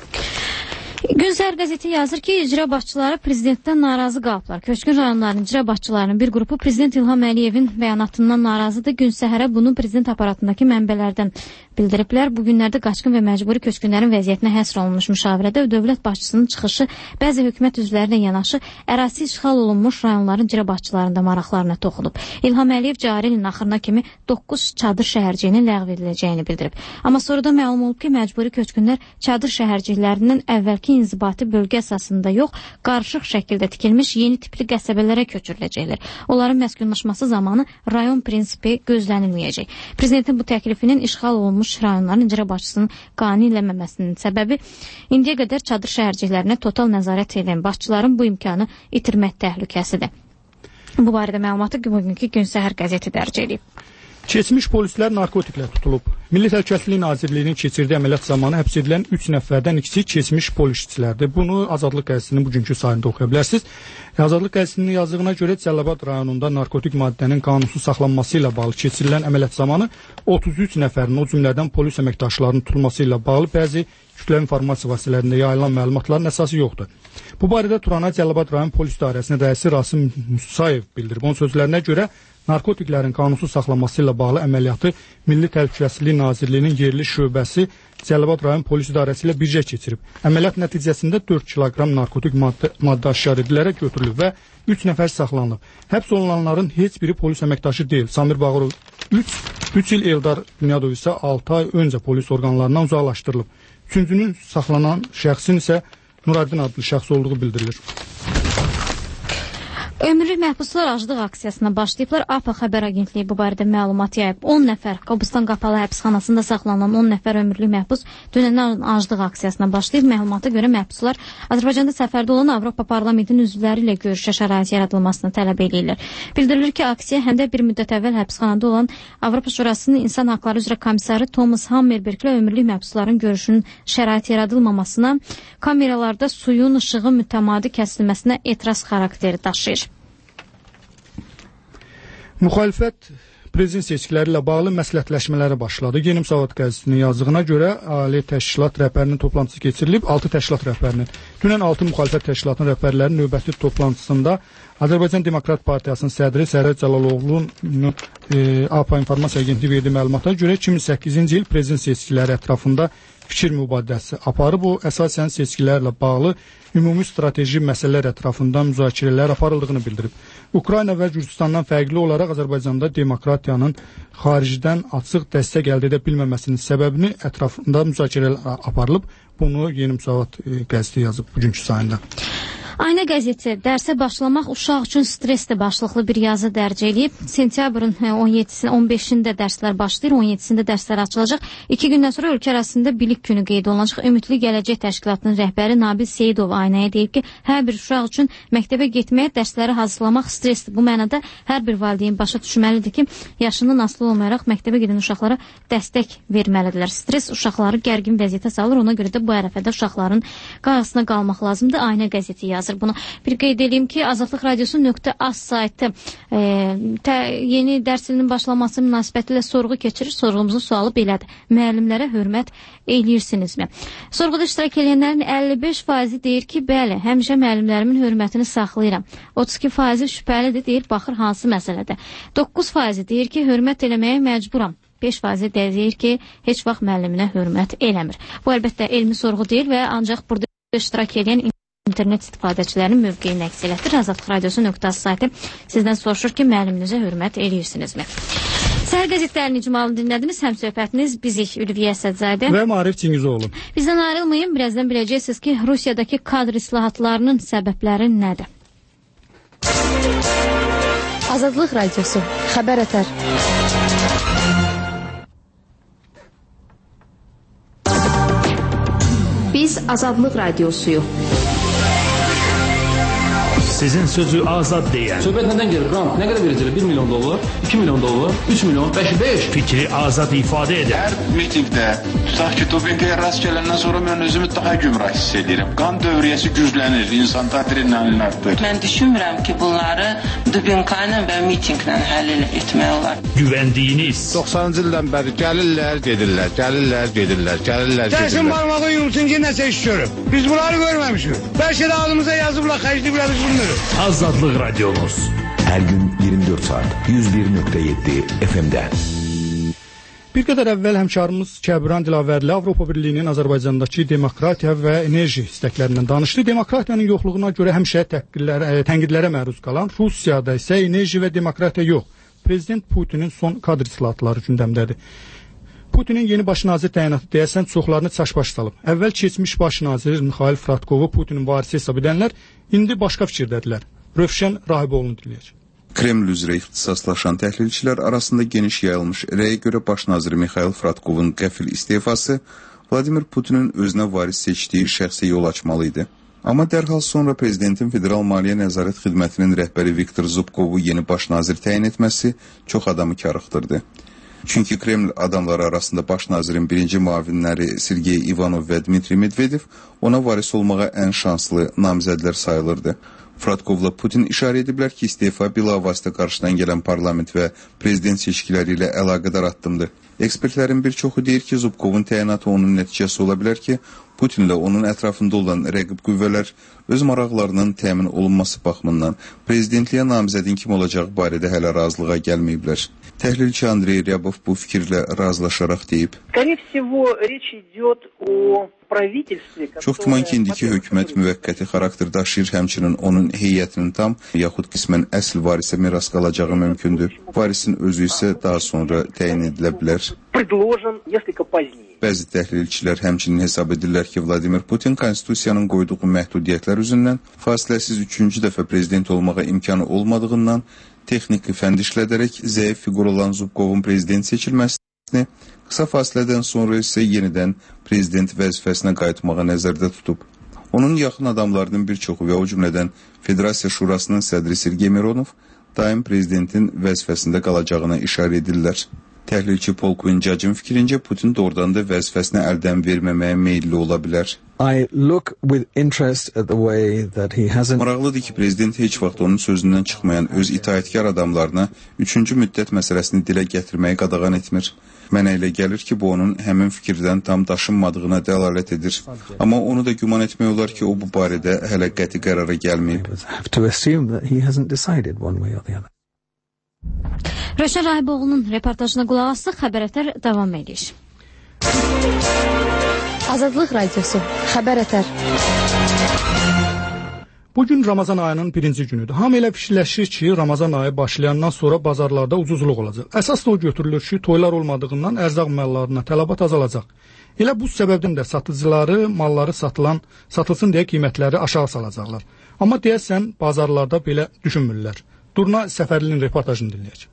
Gün Səhər qəzeti yazır ki, icra başçıları prezidentdən narazı qalıblar. Köçkün rayonlarının icra başçılarının bir qrupu prezident İlham Əliyevin bəyanatından narazıdır. Gün Səhərə bunu prezident aparatındakı mənbələrdən bildiriblər. Bu günlərdə qaçqın və məcburi köçkünlərin vəziyyətinə həsr olunmuş müşavirədə dövlət başçısının çıxışı bəzi hökumət üzvlərinə yanaşı ərazi işğal olunmuş rayonların icra başçılarında maraqlarına toxunub. İlham Əliyev cari ilin axırına kimi 9 çadır şəhərciyinin ləğv ediləcəyini bildirib. Amma sonradan məlum olub ki, məcburi köçkünlər çadır şəhərciklərindən əvvəlki inzibati bölgə əsasında yox, qarışıq şəkildə tikilmiş yeni tipli qəsəbələrə köçürüləcəklər. Onların məskunlaşması zamanı rayon prinsipi gözlənilməyəcək. Prezidentin bu təklifinin işğal olunmuş rayonların icra başçısının qane eləməməsinin səbəbi indiyə qədər çadır şəhərciklərinə total nəzarət edən başçıların bu imkanı itirmək təhlükəsidir. Bu barədə məlumatı bugünkü Gün Səhər qəzeti dərc edib. Keçmiş polislər narkotiklə tutulub. Milli Təhlükəsizlik Nazirliyinin keçirdiyi əməliyyat zamanı həbs edilən 3 nəfərdən ikisi keçmiş polisçilərdir. Bunu Azadlıq qəzetinin bugünkü sayında oxuya bilərsiniz. Azadlıq qəzetinin yazdığına görə Cəlilabad rayonunda narkotik maddənin qanunsuz saxlanması ilə bağlı keçirilən əməliyyat zamanı 33 nəfərin, o cümlədən polis əməkdaşlarının tutulması ilə bağlı bəzi kütləvi informasiya vasitələrində yayılan məlumatların əsası yoxdur. Bu barədə Turana Cəlilabad rayon polis idarəsinin rəisi Rasim Musayev bildirib. Onun sözlərinə görə narkotiklərin qanunsuz saxlanması ilə bağlı əməliyyatı Milli Təhlükəsizlik Nazirliyinin yerli şöbəsi Cəlilabad rayon polis idarəsi ilə birgə keçirib. Əməliyyat nəticəsində 4 kiloqram narkotik maddə aşkar edilərək götürülüb və 3 nəfər saxlanılıb. Həbs olunanların heç biri polis əməkdaşı deyil. Samir Bağırov 3 il, Eldar Dünyadov isə 6 ay öncə polis orqanlarından uzaqlaşdırılıb. Üçüncünün saxlanan şəxsin isə Nuradin adlı şəxs olduğu bildirilir. Ömürlük məhbuslar aclıq aksiyasına başlayıblar. APA xəbər agentliyi bu barədə məlumat yayıb. 10 nəfər Qobustan qapalı həbsxanasında saxlanılan 10 nəfər ömürlük məhbus dünəndən aclıq aksiyasına başlayıb. Məlumata görə məhbuslar Azərbaycanda səfərdə olan Avropa Parlamentinin üzvləri ilə görüşə şərait yaradılmasını tələb edirlər. Bildirilir ki, aksiya həm də bir müddət əvvəl həbsxanada olan Avropa Şurasının İnsan Haqları üzrə komissarı Thomas Hammerberglə ömürlük məhbusların görüşünün şərait yaradılmamasına, kameralarda suyun, işığın mütəmadi kəsilməsinə etiraz xarakteri daşıyır. Müxalifət prezident seçkiləri ilə bağlı məsləhətləşmələri başladı. Yeni Müsavat qəzetinin yazdığına görə Ali Təşkilat rəhbərinin toplantısı keçirilib. 6 təşkilat rəhbərinin. Dünən 6 müxalifət təşkilatının rəhbərlərinin növbəti toplantısında Azərbaycan Demokrat Partiyasının sədri Sərhəd Cəlaloğlu'nun APA İnformasiya Agentliyi verdiyi məlumata görə 2008-ci il prezident seçkiləri ətrafında fikir mübadiləsi aparıb. O, əsasən seçkilərlə bağlı ümumi strateji məsələlər ətrafında müzakirələr aparıldığını bildirib. Ukrayna və Gürcüstandan fərqli olaraq Azərbaycanda demokratiyanın xaricdən açıq dəstək əldə edə bilməməsinin səbəbini ətrafında müzakirələr aparılıb. Bunu Yeni Müsavat qəzeti yazıb bugünkü sayında. Ayna qəzeti dərsə başlamaq uşaq üçün stresli başlıqlı bir yazı dərc edib. Sentyabrın 15-də dərslər başlayır, 17-sində dərslər açılacaq. 2 gündən sonra ölkə arasında bilik günü qeyd olunacaq. Ümidli Gələcək Təşkilatının rəhbəri Nabil Seyidov Aynaya deyib ki, hər bir uşaq üçün məktəbə getməyə, dərsləri hazırlamaq stresli. Bu mənada hər bir valideyn başa düşməlidir ki, yaşından asılı olmayaraq məktəbə gedən uşaqlara dəstək verməlidirlər. Stres uşaqları gərgin vəziyyətə salır, ona görə də bu ərəfədə uşaqların qarşısına qalmaq lazımdır. Ayna qəzeti yazır bunu. Bir qeyd edeyim ki, Azadlıq Radiosu.az saytı yeni dərs ilinin başlaması münasibətilə sorğu keçirir. Sorğumuzun sualı belədir. Müəllimlərə hörmət eləyirsinizmi? Sorğuda iştirak edənlərin 55% deyir ki, bəli, həmişə müəllimlərimin hörmətini saxlayıram. 32% şübhəlidir, deyir, baxır hansı məsələdə. 9% deyir ki, hörmət eləməyə məcburam. 5% deyir ki, heç vaxt müəlliminə hörmət eləmir. Bu əlbəttə elmi sorğu deyil və ancaq burada iştirak edən internet istifadəçilərinin mövqeyini əks elətdir. Azadlıq Radiosu.az saytı sizdən soruşur ki, müəlliminizə hörmət eləyirsinizmi? Səhər qəzetlərini icmalını dinlədiniz. Həm söhbətiniz bizik Ülviyə Əsədzadə və Maarif Cingizoğlu. Bizdən ayrılmayın. Birazdan biləcəksiniz ki, Rusiyadakı kadr islahatlarının səbəbləri nədir? Azadlıq Radiosu. Xəbər ətər. Biz Azadlıq Radiosuyuq. Sizin sözü azad deyən. Söhbət nədən gelir? Ramp nə qədər verəcəklər? 1 milyon dollar, 2 milyon dollar, 3 milyon, 5. Fikri azad ifadə edən. Hər mitingdə, tutaq ki, Tobenkaya rast gələndən sonra mən özümü daha gümrah hiss edirəm. Qan dövriyyəsi güclənir, insan adrenalin artır. Mən düşünmürəm ki, bunları Dubenkayla və mitinglə həll etmək olar. Güvəndiyiniz. 90-cı ildən bəri gəlirlər, gedirlər. Dərsın barmağı yumulsun ki, nəsə iş görüb. Biz bunları görməmişik. Bəlkə də adımıza yazıblar, xərcləyiblər, biz bilmirik. Azadlıq Radiomuz. Hər gün 24 saat 101.7 FM-də. Bir qədər əvvəl həmkarımız Kəbran Dilavərli Avropa Birliyinin Azərbaycandakı demokratiya və enerji istəklərindən danışdı. Demokratiyanın yoxluğuna görə həmişə tənqidlərə məruz qalan Rusiyada isə enerji və demokratiya yox. Prezident Putinin son kadr islahatları gündəmdədir. Putinin yeni baş nazir təyinatı deyəsən çoxlarını çaş-baş salıb. Əvvəl keçmiş baş nazir Mikhail Fradkovu Putinin varisi hesab edənlər indi başqa fikirdədirlər. Rövşən Rahiboğlu'nu dinləyəcək. Kreml üzrə ixtisaslaşan təhlilçilər arasında geniş yayılmış rəyə görə baş nazir Mikhail Fradkovun qəfil istefası Vladimir Putinin özünə varis seçdiyi şəxsə yol açmalı idi. Amma dərhal sonra prezidentin Federal Maliyyə Nəzarət Xidmətinin rəhbəri Viktor Zubkovu yeni baş nazir təyin etməsi çox adamı karıxdırdı. Çünki Kreml adamları arasında baş nazirin birinci müavinləri Sergey Ivanov və Dmitri Medvedev ona varis olmağa ən şanslı namizədlər sayılırdı. Fradkovla Putin işarə ediblər ki, istefa bilavasitə qarşıdan gələn parlament və prezident seçkiləri ilə əlaqədar addımdır. Ekspertlərin bir çoxu deyir ki, Zubkovun təyinatı onun nəticəsi ola bilər ki, Putinlə onun ətrafında olan rəqib qüvvələr öz maraqlarının təmin olunması baxımından prezidentliyə namizədin kim olacağı barədə hələ razılığa gəlməyiblər. Təhlilçi Andrey Ryabov bu fikirlə razılaşaraq deyib. Çox güman ki, indiki hökumət müvəqqəti xarakter daşıyır, həmçinin onun heyətinin tam yaxud qismən əsl varisə miras qalacağı mümkündür. Varisin özü isə daha sonra təyin edilə bilər. Bəzi təhlilçilər həmçinin hesab edirlər ki, Vladimir Putin konstitusiyanın qoyduğu məhdudiyyətlər üzündən fasiləsiz 3-cü dəfə prezident olmağa imkanı olmadığından texniki fənd işlədərək zəif fiqur olan Zubkovun prezident seçilməsini qısa fasilədən sonra isə yenidən prezident vəzifəsinə qayıtmağa nəzərdə tutub. Onun yaxın adamlarının bir çoxu və o cümlədən Federasiya Şurasının sədri Sergey Mironov daim prezidentin vəzifəsində qalacağına işarə edirlər. Təhlilçi Polkvin Cacın fikrincə Putin doğrudan da vəzifəsini əldən verməməyə meyilli ola bilər. Maraqlıdır ki, prezident heç vaxt onun sözündən çıxmayan öz itaətkar adamlarına 3-cü müddət məsələsini dilə gətirməyi qadağan etmir. Mənə elə gəlir ki, bu onun həmin fikirdən tam daşınmadığına dəlalət edir. Amma onu da güman etmək olar ki, o bu barədə hələ qəti qərara gəlməyib. Rövşən Rahiboğlu'nun reportajına qulaq asıq, xəbər ətər davam edir. Azadlıq Radiosu, xəbər ətər. Bugün Ramazan ayının birinci günüdür. Hamı elə fikirləşir ki, Ramazan ayı başlayandan sonra bazarlarda ucuzluq olacaq. Əsas da o götürülür ki, toylar olmadığından ərzaq mallarına tələbat azalacaq. Elə bu səbəbdən də satıcıları malları satılsın deyə qiymətləri aşağı salacaqlar. Amma deyəsən bazarlarda belə düşünmürlər. Durna Səfərlinin reportajını dinləyək.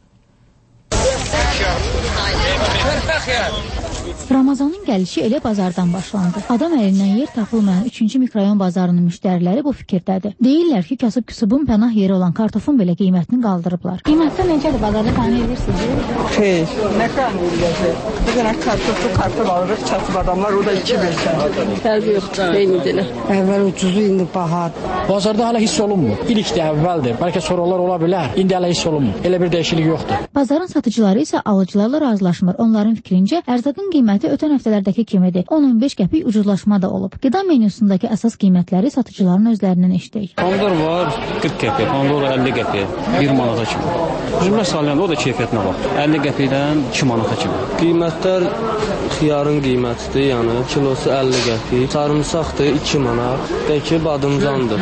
Ramazanın gəlişi elə bazardan başlandı. Adam əlindən yer tapılmayan 3-cü mikrorayon bazarının müştəriləri bu fikirdədir. Deyirlər ki, kasıb-küsubun pənah yeri olan kartofun belə qiymətini qaldırıblar. Qiymətlər necədir bazarda təmin edirsiniz? Xeyr, nə təmin edirsiniz? Bir dənə kartof alırıq, kasıb adamlar o da 2 versən. Fərqi yoxdur, eynidir. Əvvəl ucuzu, indi bahadır. Bazarda hələ hiss olunmur. İlkdə əvvəldir, bəlkə sonralar ola bilər. İndi hələ hiss olunmur. Elə bir dəyişiklik yoxdur. Bazarın satıcıları isə alıcılarla razılaşmır. Onların fikrincə ərzaqın qiyməti ötən həftələrdəki kimidir. 10-15 qəpik ucuzlaşma da olub. Qida menüsündəki əsas qiymətləri satıcıların özlərindən eşitdik. Pomidor var 40 qəpik, pomidor 50 qəpik, 1 manata kimi. Üzümlər salyandı, o da keyfiyyətinə bax. 50 qəpikdən 2 manata kimi. Qiymətlər xiyarın qiymətidir, yəni kilosu 50 qəpik, sarımsaqdır 2 manat, bəlkə badımcandır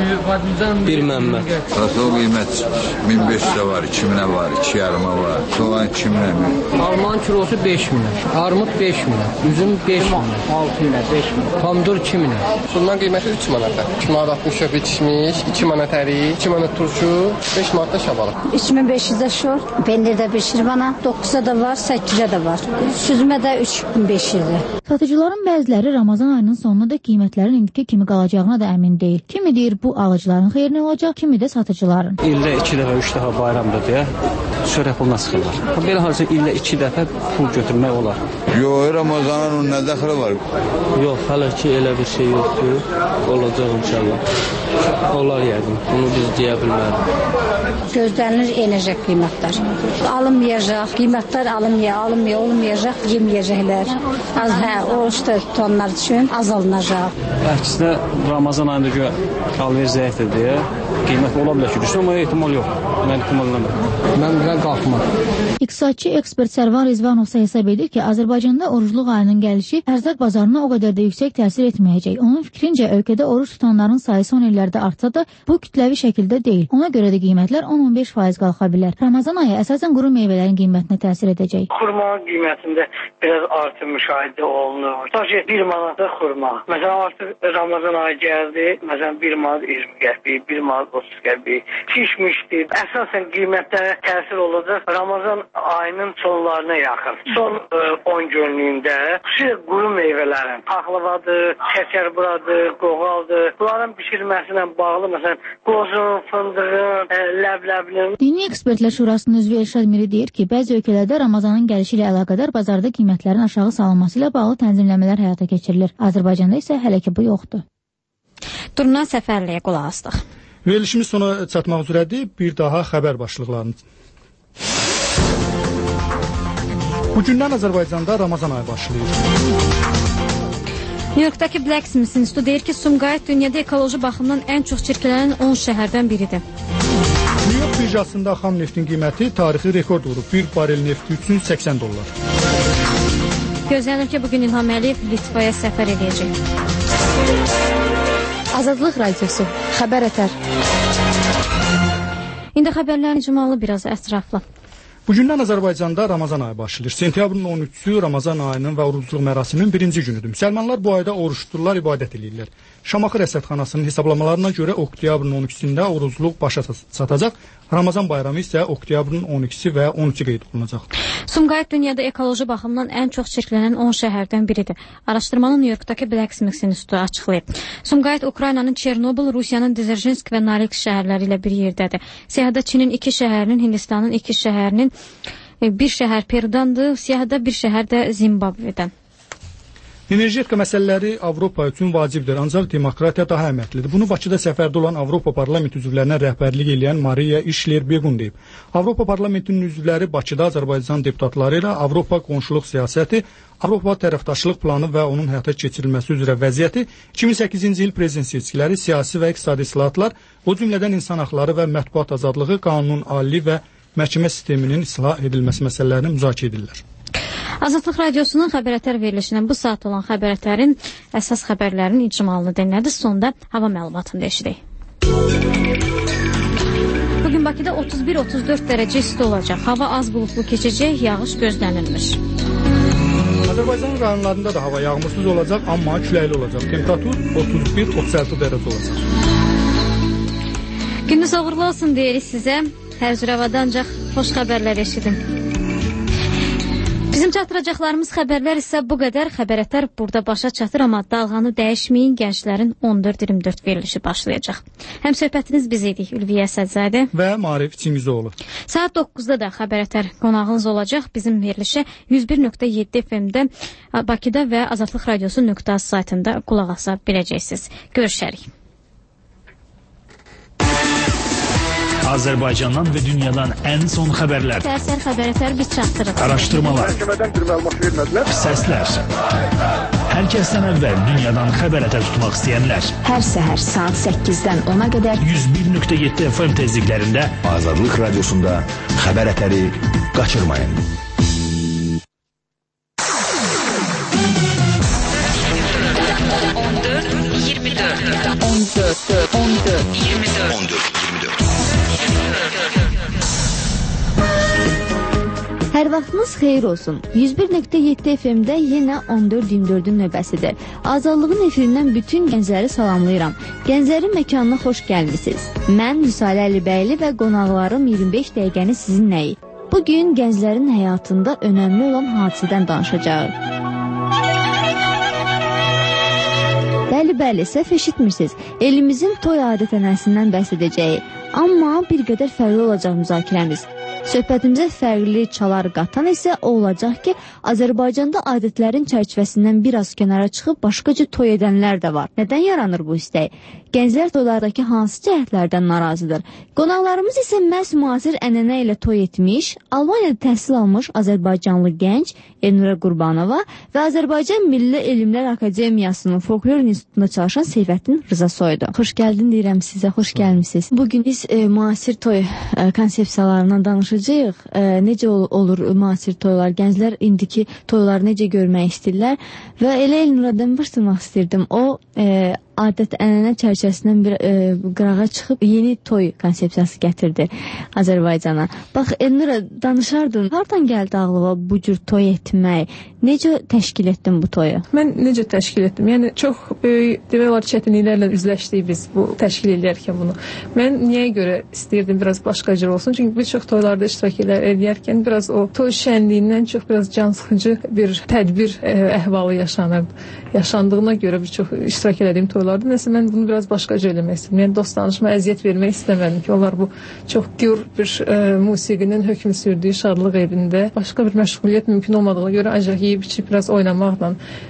1 məmmət. O qiymət 1500 var, 2000 var, 2,5 var, soğan 2000. Alman kilosu 5000, armud 5000, üzüm 5000, 6000, 5000, pomidor 2000. Bundan qiyməti 3 manata. 2 manat 60 köpük içmiş, 2 manat ərik, 2 manat turşu, 5 manat da şabalık. 3500-də şor, pendirdə 5 manat, 9-a da var, 8-ə də var. Süzmə də 3500-dir. Satıcıların bəziləri Ramazan ayının sonunda da qiymətlərin indiki kimi qalacağına da əmin deyil. Kimi deyir bu alıcıların xeyrinə olacaq, kimi də satıcıların. İldə 2 dəfə, 3 dəfə bayramdır deyə çörək puluna sıxırlar. Belə halda ildə 2 dəfə pul götürmək olar. Yox, Ramazanın nə dəxli var? Yox, hələ ki elə bir şey yoxdur. Olacaq inşallah. Olar yəqin. Bunu biz deyə bilmərik. Gözlənilir enəcək qiymətlər. Alınmayacaq, qiymətlər olmayacaq, yeməyəcəklər. Az oruçda tutanlar üçün azalınacaq. Əksinə Ramazan ayında görə alver zəifdir deyə qiymət ola bilər ki, düşün, amma ehtimal yox. Mən ehtimallamıram. Mən bilən qalxmam. İqtisadçı ekspert Sərvan Rizvanov hesab edir ki, Azərbaycanda orucluq ayının gəlişi ərzaq bazarına o qədər də yüksək təsir etməyəcək. Onun fikrincə, ölkədə oruç tutanların sayı son illərdə artsa da, bu kütləvi şəkildə deyil. Ona görə də qiymətlər 10-15% qalxa bilər. Ramazan ayı əsasən quru meyvələrin qiymətinə təsir edəcək. Xurmanın qiymətində biraz artım müşahidə olunur. Sadəcə 1 manata xurma. Məsələn, artıq Ramazan ayı gəldi. Məsələn, 1 manat 20 qəpik, 1 manat 30 qəpik pişmişdir. Əsasən qiymətlərə təsir olacaq Ramazan ayının sonlarına yaxın. Son 10 günlüyündə xüsusilə quru meyvələrin paxlavadır, şəkərburadır, qoğaldır. Bunların bişirməsi ilə bağlı məsələn qozun, fındığın, ləbləbinin. Dini Ekspertlər Şurasının üzvü Elşad Miri deyir ki, bəzi ölkələrdə Ramazanın gəlişi ilə əlaqədar bazarda qiymətlərin aşağı salınması ilə bağlı tənzimləmələr həyata keçirilir. Azərbaycanda isə hələ ki bu yoxdur. Durna Səfərliyə qulaq asdıq. Verilişimiz sona çatmaq üzrədir. Bir daha xəbər başlıqlarını. Bugündən Azərbaycanda Ramazan ayı başlayır. New Yorkdakı Blacksmith İnstitutu deyir ki, Sumqayıt dünyada ekoloji baxımdan ən çox çirklənən 10 şəhərdən biridir. New York birjasında xam neftin qiyməti tarixi rekord vurub. 1 barel nefti üçün $80. Gözlənilir ki, bugün İlham Əliyev Litvaya səfər edəcək. Azadlıq Radiosu, xəbər ətər. İndi xəbərlərin icmalı biraz ətraflı. Bugündən Azərbaycanda Ramazan ayı başlayır. Sentyabrın 13-cü Ramazan ayının və orucluq mərasiminin birinci günüdür. Müsəlmanlar bu ayda oruç tuturlar, ibadət edirlər. Şamaxı Rəsədxanasının hesablamalarına görə oktyabrın 12-sində orucluq başa çatacaq. Ramazan bayramı isə oktyabrın 12-si və 13-i qeyd olunacaq. Sumqayıt dünyada ekoloji baxımdan ən çox çirklənən 10 şəhərdən biridir. Araşdırmanı New Yorkdakı Blacksmith İnstitutu açıqlayıb. Sumqayıt Ukraynanın Çernobıl, Rusiyanın Dzержinsk və Norilsk şəhərləri ilə bir yerdədir. Siyahıda Çinin 2 şəhərinin, Hindistanın 2 şəhərinin, bir şəhər Perudandır, siyahıda bir şəhər də Zimbabvedən. Energetika məsələləri Avropa üçün vacibdir, ancaq demokratiya daha əhəmiyyətlidir. Bunu Bakıda səfərdə olan Avropa Parlamenti üzvlərinə rəhbərlik edən Mariya İşler-Begun deyib. Avropa Parlamentinin üzvləri Bakıda Azərbaycan deputatları ilə Avropa qonşuluq siyasəti, Avropa tərəfdaşlıq planı və onun həyata keçirilməsi üzrə vəziyyəti, 2008-ci il prezident seçkiləri, siyasi və iqtisadi islahatlar, o cümlədən insan haqları və mətbuat azadlığı, qanunun ali və məhkəmə sisteminin islah edilməsi məsələlərini müzakirə edirlər. Azadlıq Radiosunun xəbər ətər verilişindən bu saat olan xəbər ətərin əsas xəbərlərinin icmalını dinlədi. Sonda hava məlumatını da eşidək. Bugün Bakıda 31-34 dərəcə isti olacaq. Hava az bulutlu keçəcək, yağış gözlənilmiş. Azərbaycan rayonlarında da hava yağmursuz olacaq, amma küləkli olacaq. Temperatur 31-36 dərəcə olacaq. Gününüz uğurlu olsun deyirik sizə. Hər cür havada ancaq xoş xəbərlər eşidin. Bizim çatdıracaqlarımız xəbərlər isə bu qədər. Xəbərətər burada başa çatır, amma dalğanı dəyişməyin, gənclərin 14-24 verilişi başlayacaq. Həm söhbətiniz biz idik, Ülviyə Əsədzadə və Maarif Çingizoğlu. Saat 9-da da xəbərətər qonağınız olacaq. Bizim verilişə 101.7 FM-də Bakıda və Azadlıq Radiosu.az saytında qulaq asa biləcəksiniz. Görüşərik. Azərbaycandan və dünyadan ən son xəbərlər. Səhər xəbərətər biz çatdırırıq. Araşdırmalar. Səslər. Hər kəsdən əvvəl dünyadan xəbərətər tutmaq istəyənlər. Hər səhər saat 8-dən 10-a qədər 101.7 FM tezliklərində Azadlıq Radiosunda xəbərətəri qaçırmayın. Hər vaxtınız xeyir olsun. 101.7 FM-də yenə 14-24-ün növbəsidir. Azadlığın efirindən bütün gəncləri salamlayıram. Gənclərin məkanına xoş gəlmisiniz. Mən Nüsalə Əlibəyli və qonaqlarım 25 dəqiqəni sizinləyik. Bugün gənclərin həyatında önəmli olan hadisədən danışacağıq. Bəli, səhv eşitmirsiniz. Elimizin toy adət-ənənəsindən bəhs edəcəyik. Amma bir qədər fərqli olacaq müzakirəmiz. Söhbətimizə fərqli çalar qatan isə o olacaq ki, Azərbaycanda adətlərin çərçivəsindən biraz kənara çıxıb başqa cür toy edənlər də var. Nədən yaranır bu istək? Gənclər toylardakı hansı cəhətlərdən narazıdır? Qonaqlarımız isə məhz müasir ənənə ilə toy etmiş, Almaniyada təhsil almış Azərbaycanlı gənc Elnura Qurbanova və Azərbaycan Milli Elmlər Akademiyasının Folklor İnstitutunda çalışan Seyfəddin Rızasoydu. Xoş gəldin deyirəm sizə, xoş gəlmisiniz. Bugün biz müasir toy konsepsiyalarından danışacağıq. Necə olur müasir toylar? Gənclər indiki toyları necə görmək istəyirlər? Və elə Elnuradan başlamaq istirdim. O adət-ənənə çərçivəsindən bir qırağa çıxıb yeni toy konsepsiyası gətirdi Azərbaycana. Bax, Elnura, danışardın, hardan gəldi ağlıma bu cür toy etmək? Necə təşkil etdin bu toyu? Mən necə təşkil etdim? Yəni, çox böyük demək olar çətinliklərlə üzləşdik biz bu təşkil edərkən bunu. Mən niyə görə istəyirdim biraz başqa cür olsun? Çünki bir çox toylarda iştirak edərkən biraz o toy şənliyindən çox biraz can sıxıcı bir tədbir əhvalı yaşandığına görə bir çox iştirak edədiyim toylarda. Nəsə mən bunu biraz başqa cür eləmək istədim. Yəni, dost danışma əziyyət vermək istəmədim ki, onlar bu çox gür bir musiqinin hökm sürdüyü şadlıq evində başqa bir məşğuliyyət mümkün olmadığına görə ancaq yeyib-içib biraz oynamaqla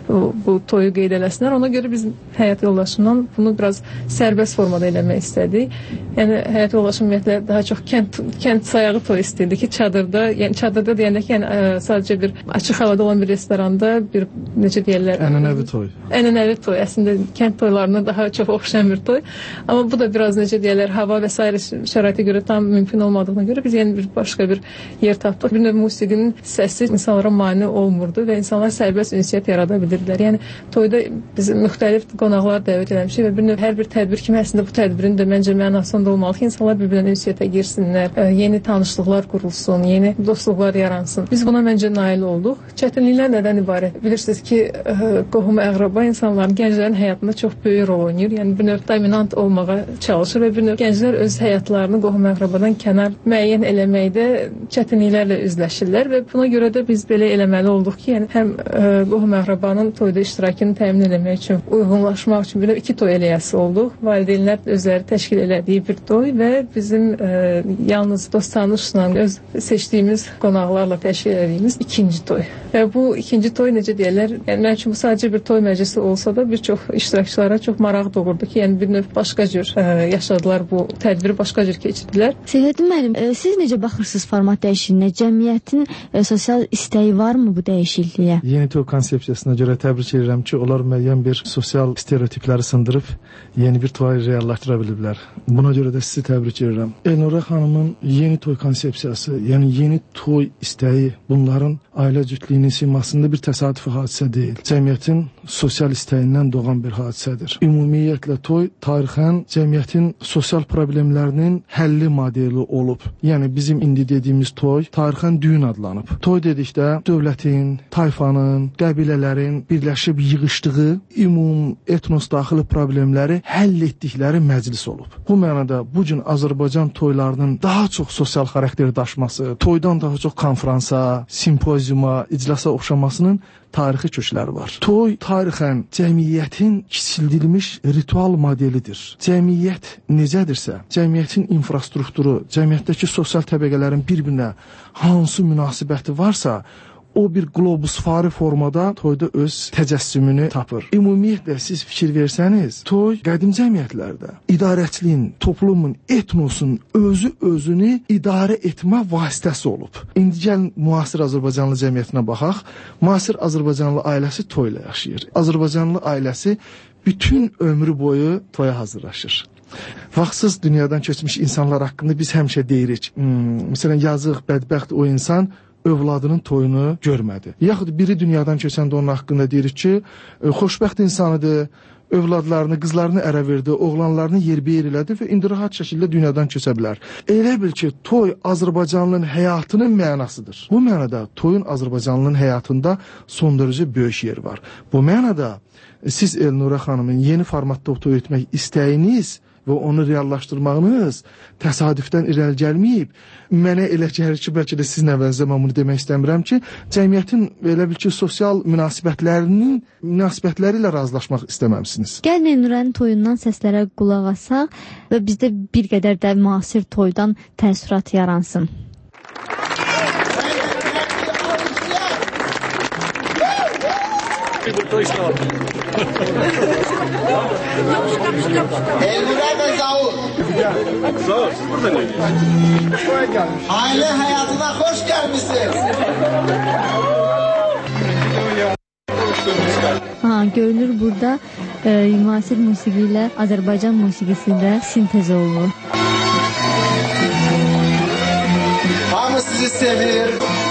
bu toyu qeyd eləsinlər. Ona görə biz həyat yoldaşımla bunu biraz sərbəst formada eləmək istədik. Yəni, həyat yoldaşım ümumiyyətlə daha çox kənd sayağı toy istəyirdi ki, çadırda deyəndə ki, sadəcə bir açıq havada olan bir restoranda bir, necə deyərlər? Ənənəvi toy. Ənənəvi toy. Əslində, kənd toylarına daha çox oxşayan bir toy. Amma bu da biraz, necə deyərlər, hava və s. şəraitə görə tam mümkün olmadığına görə biz yeni bir başqa bir yer tapdıq. Bir növ musiqinin səsi insanlara mane olmurdu və insanlar sərbəst ünsiyyət yarada bilirdilər. Yəni, toyda biz müxtəlif qonaqlar dəvət eləmişik və bir növ hər bir tədbir kimi əslində bu tədbirin də məncə mənasında olmalı ki, insanlar bir-birinə ünsiyyətə girsinlər, yeni tanışlıqlar qurulsun, yeni dostluqlar yaransın. Biz buna məncə nail olduq. Çətinliklər nədən ibarət? Bilirsiniz ki, qohum-əqraba insanların, gənclərin həyatında çox böyük rol oynayır. Yəni, bir növ dominant olmağa çalışır və bir növ gənclər öz həyatlarını qohum-əqrabadan kənar müəyyən eləməkdə çətinliklərlə üzləşirlər və buna görə də biz belə eləməli olduq ki, yəni həm qohum-əqrabanın toyda iştirakını təmin etmək üçün, uyğunlaşmaq üçün bir iki toy eləyəsi olduq. Valideynlər özləri təşkil elədiyi bir toy və bizim yalnız dost-tanışla, öz seçdiyimiz qonaqlarla təşkil etdiyimiz ikinci toy. Və bu ikinci toy, necə deyərlər, yəni mən üçün bu sadəcə bir toy məclisi olsa da bir çox iştirakçılara çox maraq doğurdu ki, yəni bir növ başqa cür yaşadılar, bu tədbiri başqa cür keçirdilər. Seyfəddin müəllim, siz necə baxırsınız format dəyişikliyinə? Cəmiyyətin sosial istəyi varmı bu dəyişikliyə? Yeni toy konsepsiyasına görə təbrik edirəm ki, onlar müəyyən bir sosial stereotipləri sındırıb yeni bir toy reallaşdıra biliblər. Buna görə də sizi təbrik edirəm. Elnura xanımın yeni toy konsepsiyası, yəni yeni toy istəyi bunların ailə cütlüyünün simasında bir təsadüfi hadisə deyil. Cəmiyyətin sosial istəyindən doğan bir hadisədir. Ümumiyyətlə toy tarixən cəmiyyətin sosial problemlərinin həlli modeli olub. Yəni bizim indi dediyimiz toy tarixən düyün adlanıb. Toy dedikdə dövlətin, tayfanın, qəbilələrin birləşib yığışdığı etnos daxili problemləri həll etdikləri məclis olub. Bu mənada bu gün Azərbaycan toylarının daha çox sosial xarakter daşıması, toydan daha çox konfransa, simpoziuma, iclasa oxşamasının tarixi kökləri var. Toy tarixən cəmiyyətin kiçildilmiş ritual modelidir. Cəmiyyət necədirsə, cəmiyyətin infrastrukturu, cəmiyyətdəki sosial təbəqələrin bir-birinə hansı münasibəti varsa, o bir globusvari formada toyda öz təcəssümünü tapır. Ümumiyyətlə siz fikir versəniz, toy qədim cəmiyyətlərdə idarəçiliyin, toplumun, etnosun özünü idarə etmə vasitəsi olub. İndi gəlin müasir Azərbaycanlı cəmiyyətinə baxaq. Müasir Azərbaycanlı ailəsi toyla yaşayır. Azərbaycanlı ailəsi bütün ömrü boyu toya hazırlaşır. Vaxtsız dünyadan keçmiş insanlar haqqında biz həmişə deyirik. Məsələn, yazıq, bədbəxt o insan övladının toyunu görmədi. Yaxud biri dünyadan keçəndə onun haqqında deyirik ki, xoşbəxt insanıdır, övladlarını, qızlarını ərə verdi, oğlanlarını yerbəyer elədi və indi rahat şəkildə dünyadan keçə bilər. Elə bil ki, toy Azərbaycanlının həyatının mənasıdır. Bu mənada toyun Azərbaycanlının həyatında son dərəcə böyük yer var. Bu mənada siz Elnurə xanımın yeni formatda toy etmək istəyiniz və onu reallaşdırmağınız təsadüfdən irəli gəlməyib. Mənə elə gəlir ki, bəlkə də sizin əvəzinizdə mən bunu demək istəmirəm ki, cəmiyyətin elə bil ki, sosial münasibətləri ilə razılaşmaq istəməmsiniz. Gəlin Elnurənin toyundan səslərə qulaq asaq və bizdə bir qədər də müasir toydan təəssürat yaransın. Elnurə və Zaur. Aile hayatına hoş gelmişsiniz. Görünür burada müasir musiqi ilə Azərbaycan musiqisi də sintez olunur. Hamı sizi sevir.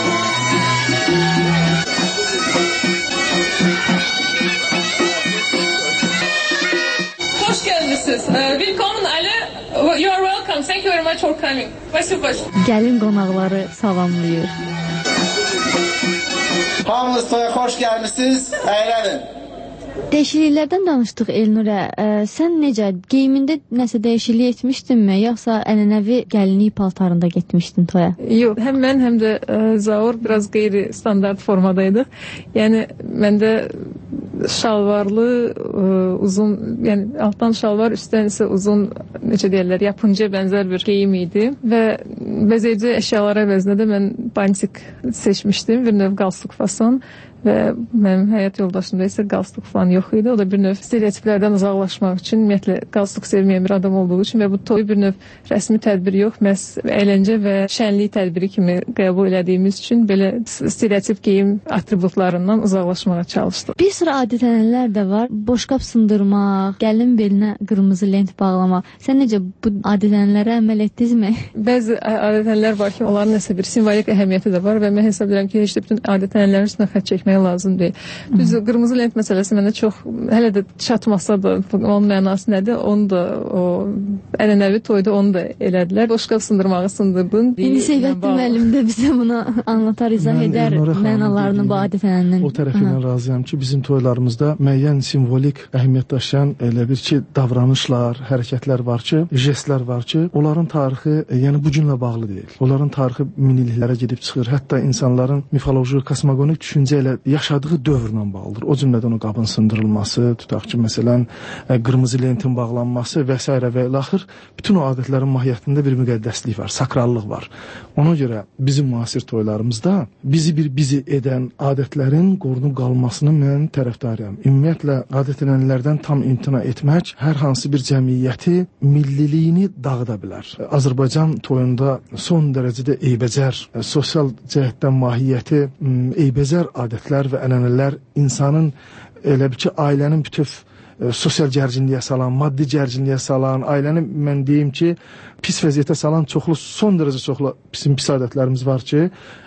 Willkommen alle. You are welcome. Thank you very much for coming. Спасибо. Gəlin qonaqları salamlayır. Hamınız toya xoş gəlmisiniz. Əylənin. Dəyişikliklərdən danışdıq Elnurə. Sən necə, geyimində nəsə dəyişiklik etmişdinmi, yoxsa ənənəvi gəlinlik paltarında getmişdin toya? Yox, həm mən, həm də Zaur biraz qeyri-standart formadaydı. Yəni, məndə şalvarlı, uzun, yəni altdan şalvar, üstdən isə uzun, necə deyirlər, yapıncıya bənzər bir geyim idi və bəzəyici əşyalar əvəzinə də mən bantik seçmişdim, bir növ qalstuk fason və mənim həyat yoldaşımda isə qalstuk falan yox idi. O da bir növ stereotiplərdən uzaqlaşmaq üçün, ümumiyyətlə qalstuk sevməyən bir adam olduğu üçün və bu toyu bir növ rəsmi tədbir yox, məhz əyləncə və şənlik tədbiri kimi qəbul elədiyimiz üçün belə stereotip geyim atributlarından uzaqlaşmağa çalışdıq. Bir sıra adət-ənənələr də var. Boşqab sındırmaq, gəlin belinə qırmızı lent bağlamaq. Sən necə bu adət-ənənələrə əməl etdinizmi? Bəzi adət-ənənələr var ki, onların nəsə bir simvolik əhəmiyyəti də var və mən hesab edirəm ki, heç də bütün adət-ənənələrin üstünə xətt çəkmək lazım deyil. Düz qırmızı lent məsələsi məndə çox hələ də çatmasa da onun mənası nədir? Onu da o ənənəvi toyda onu da elədilər. Boşqab sındırmağı sındırdın. İndi Seyfəddin müəllim də bizə bunu anlatar, izah edər mənalarını bu adət-ənənənin. O tərəfindən razıyam ki, bizim toylarımızda müəyyən simvolik əhəmiyyət daşıyan elə bir ki, davranışlar, hərəkətlər var ki, jestlər var ki, onların tarixi yəni bu günlə bağlı deyil. Onların tarixi minilliklərə gedib çıxır. Hətta insanların mifoloji, kosmogonik düşüncə ilə yaşadığı dövrlə bağlıdır. O cümlədən o qabın sındırılması, tutaq ki, məsələn, qırmızı lentin bağlanması və s. və ilaxır, bütün o adətlərin mahiyyətində bir müqəddəslik var, sakrallıq var. Ona görə bizim müasir toylarımızda bizi edən adətlərin qorunub qalmasını mən tərəfdarıyam. Ümumiyyətlə, adət-ənənələrdən tam imtina etmək hər hansı bir cəmiyyəti milliliyini dağıda bilər. Azərbaycan toyunda son dərəcədə eybəcər, sosial cəhətdən mahiyyəti eybəcər adətlər və ənənələr insanın elə bir ki, ailənin bütöv sosial gərginliyə salan, maddi gərginliyə salan, ailəni mən deyim ki, pis vəziyyətə salan çoxlu, son dərəcə çoxlu pis adətlərimiz var ki,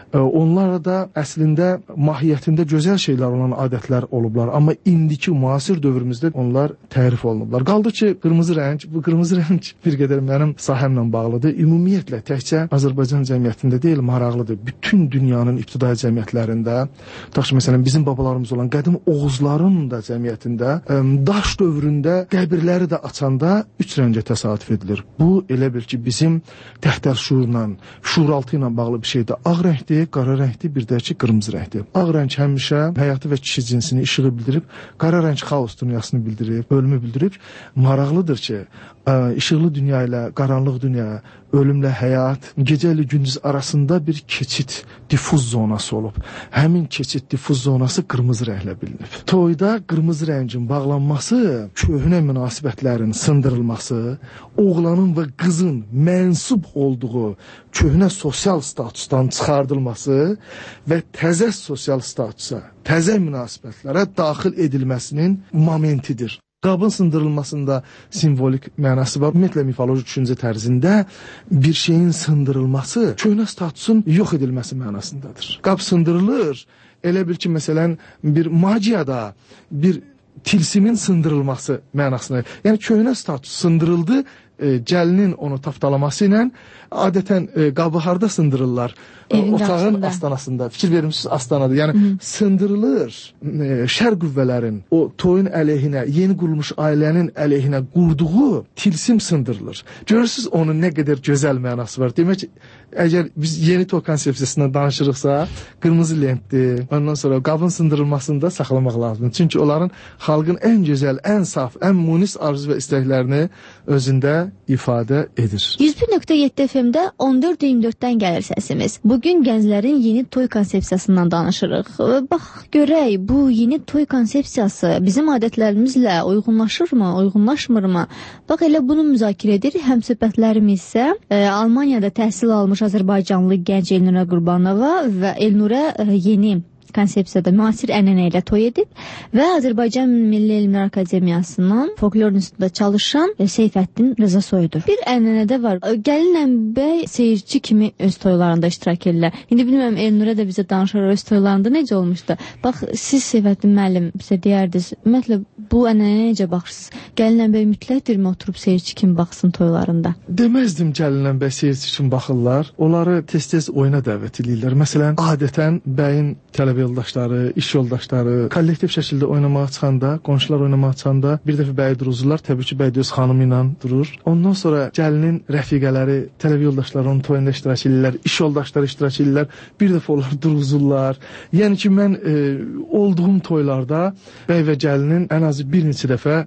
Onlar da əslində mahiyyətində gözəl şeylər olan adətlər olublar, amma indiki müasir dövrümüzdə onlar tərif olunublar. Qaldı ki, qırmızı rəng, bu qırmızı rəng bir qədər mənim sahəmlə bağlıdır. Ümumiyyətlə təkcə Azərbaycan cəmiyyətində deyil, maraqlıdır. Bütün dünyanın ibtidai cəmiyyətlərində, məsələn bizim babalarımız olan qədim Oğuzların da cəmiyyətində daş dövründə qəbirləri də açanda 3 rəngə təsadüf edilir. Bu elə bil ki, bizim təhtəl şuurla, şuuraltı ilə bağlı bir şeydir. Ağ rəngdir, qara rəngdir, bir də ki, qırmızı rəngdir. Ağ rəng həmişə həyatı və kişi cinsini, işığı bildirib, qara rəng xaos dünyasını bildirib, ölümü bildirib. Maraqlıdır ki, işıqlı dünya ilə qaranlıq dünya, ölümlə həyat, gecə ilə gündüz arasında bir keçid, difuz zonası olub. Həmin keçid, difuz zonası qırmızı rənglə bilinib. Toyda qırmızı rəngin bağlanması, köhnə münasibətlərin sındırılması, oğlanın və qızın mənsub olduğu köhnə sosial statusdan çıxardılması və təzə sosial statusa, təzə münasibətlərə daxil edilməsinin momentidir. Qabın sındırılmasında simvolik mənası var. Ümumiyyətlə mifoloji düşüncə tərzində bir şeyin sındırılması köhnə statusun yox edilməsi mənasındadır. Qab sındırılır, elə bil ki, məsələn, bir magiyada bir tilsimin sındırılması mənasına. Yəni köhnə status sındırıldı, gəlinin onu taftalaması ilə adətən qabı harda sındırırlar? Otağın astanasında. Fikir vermişsiniz, astanadır. Yəni sındırılır. Şər qüvvələrin o toyun əleyhinə, yeni qurulmuş ailənin əleyhinə qurduğu tilsim sındırılır. Görürsünüz onun nə qədər gözəl mənası var. Demək ki, əgər biz yeni toy konsepsiyasından danışırıqsa, qırmızı lentdir. Ondan sonra qabın sındırılmasını da saxlamaq lazımdır. Çünki onların xalqın ən gözəl, ən saf, ən munis arzu və istəklərini özündə ifadə edir. 101.7 FM-də 14-24-dən gəlir səsimiz. Bugün gənclərin yeni toy konsepsiyasından danışırıq. Bax, görək, bu yeni toy konsepsiyası bizim adətlərimizlə uyğunlaşırmı, uyğunlaşmırmı? Bax, elə bunu müzakirə edirik. Həmsöhbətlərimiz isə Almaniyada təhsil almış Azərbaycanlı gənc Elnurə Qurbanova və Elnurə yeni konsepsiyada müasir ənənə ilə toy edib və Azərbaycan Milli Elmlər Akademiyasının folklor institutunda çalışan Seyfəddin Rızasoydur. Bir ənənədə var. Gəlin bəy seyirci kimi öz toylarında iştirak edirlər. İndi bilmirəm, Elnurə də bizə danışar öz toylarında necə olmuşdu. Bax, siz Seyfəddin müəllim bizə deyərdiniz, ümumiyyətlə bu ənənəyə necə baxırsınız? Gəlin bəy mütləqdirmi oturub seyirci kimi baxsın toylarında? Deməzdim gəlin bəy seyirci kimi baxırlar. Onları tez-tez oyuna dəvət edirlər. Məsələn, adətən bəyin tələb yoldaşları, iş yoldaşları kollektiv şəkildə oynamağa çıxanda, qonşular oynamağa çıxanda bir dəfə bəyi dururlar. Təbii ki, bəy öz xanımı ilə durur. Ondan sonra gəlinin rəfiqələri, tələbə yoldaşları onun toyunda iştirak edirlər, iş yoldaşları iştirak edirlər. Bir dəfə onlar dururlar. Yəni ki, mən olduğum toylarda bəy və gəlinin ən azı bir neçə dəfə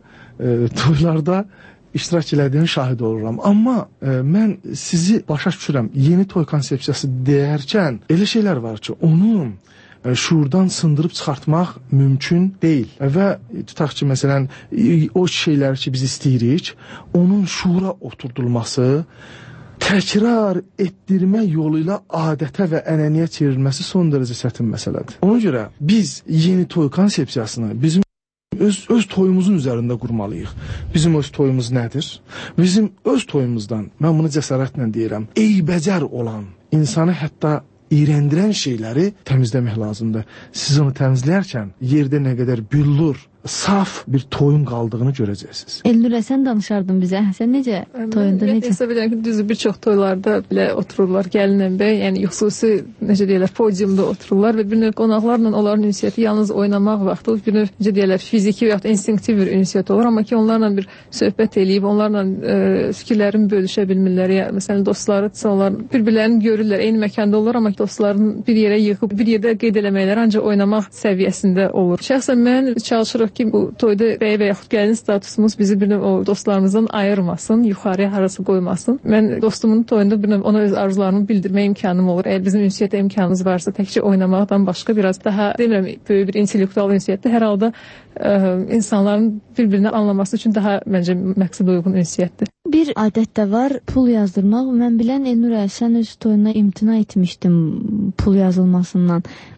toylarda iştirak elədiyinin şahid oluram. Amma mən sizi başa düşürəm. Yeni toy konsepsiyası deyərkən elə şeylər var ki, onun şuurdan sındırıb çıxartmaq mümkün deyil. Və tutaq ki, məsələn, o şeyləri ki, biz istəyirik, onun şuura oturdulması, təkrar etdirmə yolu ilə adətə və ənəniyə çevrilməsi son dərəcə çətin məsələdir. Ona görə biz yeni toy konsepsiyasını bizim öz toyumuzun üzərində qurmalıyıq. Bizim öz toyumuz nədir? Bizim öz toyumuzdan, mən bunu cəsarətlə deyirəm, eybəcər olan, insanı hətta iyrəndirən şeyləri təmizləmək lazımdır. Siz onu təmizləyərkən yerdə nə qədər büllur, saf bir toyun qaldığını görəcəksiniz. Elnurə, sən danışardın bizə. Sən necə toyunda necə? Hesab edirəm ki, düzü bir çox toylarda belə otururlar gəlinlə bəy, yəni xüsusi necə deyirlər, podiumda otururlar və bir növ qonaqlarla onların ünsiyyəti yalnız oynamaq vaxtı bir növ necə deyirlər, fiziki və ya instinktiv bir ünsiyyət olur, amma ki onlarla bir söhbət eləyib, onlarla fikirlərini bölüşə bilmirlər. Yəni məsələn dostlarıdsa onlar bir-birlərini görürlər, eyni məkanda olur, amma dostlarını bir yerə yığıb bir yerdə qeyd eləməkləri ancaq oynamaq səviyyəsində olur. Şəxsən mən çalışırıq ki, bu toyda bəy və yaxud gəlin statusumuz bizi bir növ o dostlarımızdan ayırmasın, yuxarıya harası qoymasın. Mən dostumun toyunda bir növ ona öz arzularımı bildirmə imkanım olur. Əgər bizim ünsiyyətə imkanımız varsa, təkcə oynamaqdan başqa biraz daha, demirəm, böyük bir intellektual ünsiyyətdir. Hər halda insanların bir-birini anlaması üçün daha məncə məqsəd uyğun ünsiyyətdir. Bir adət də var, pul yazdırmaq. Mən bilən Elnurə, sən öz toyuna imtina etmişdim pul yazılmasından.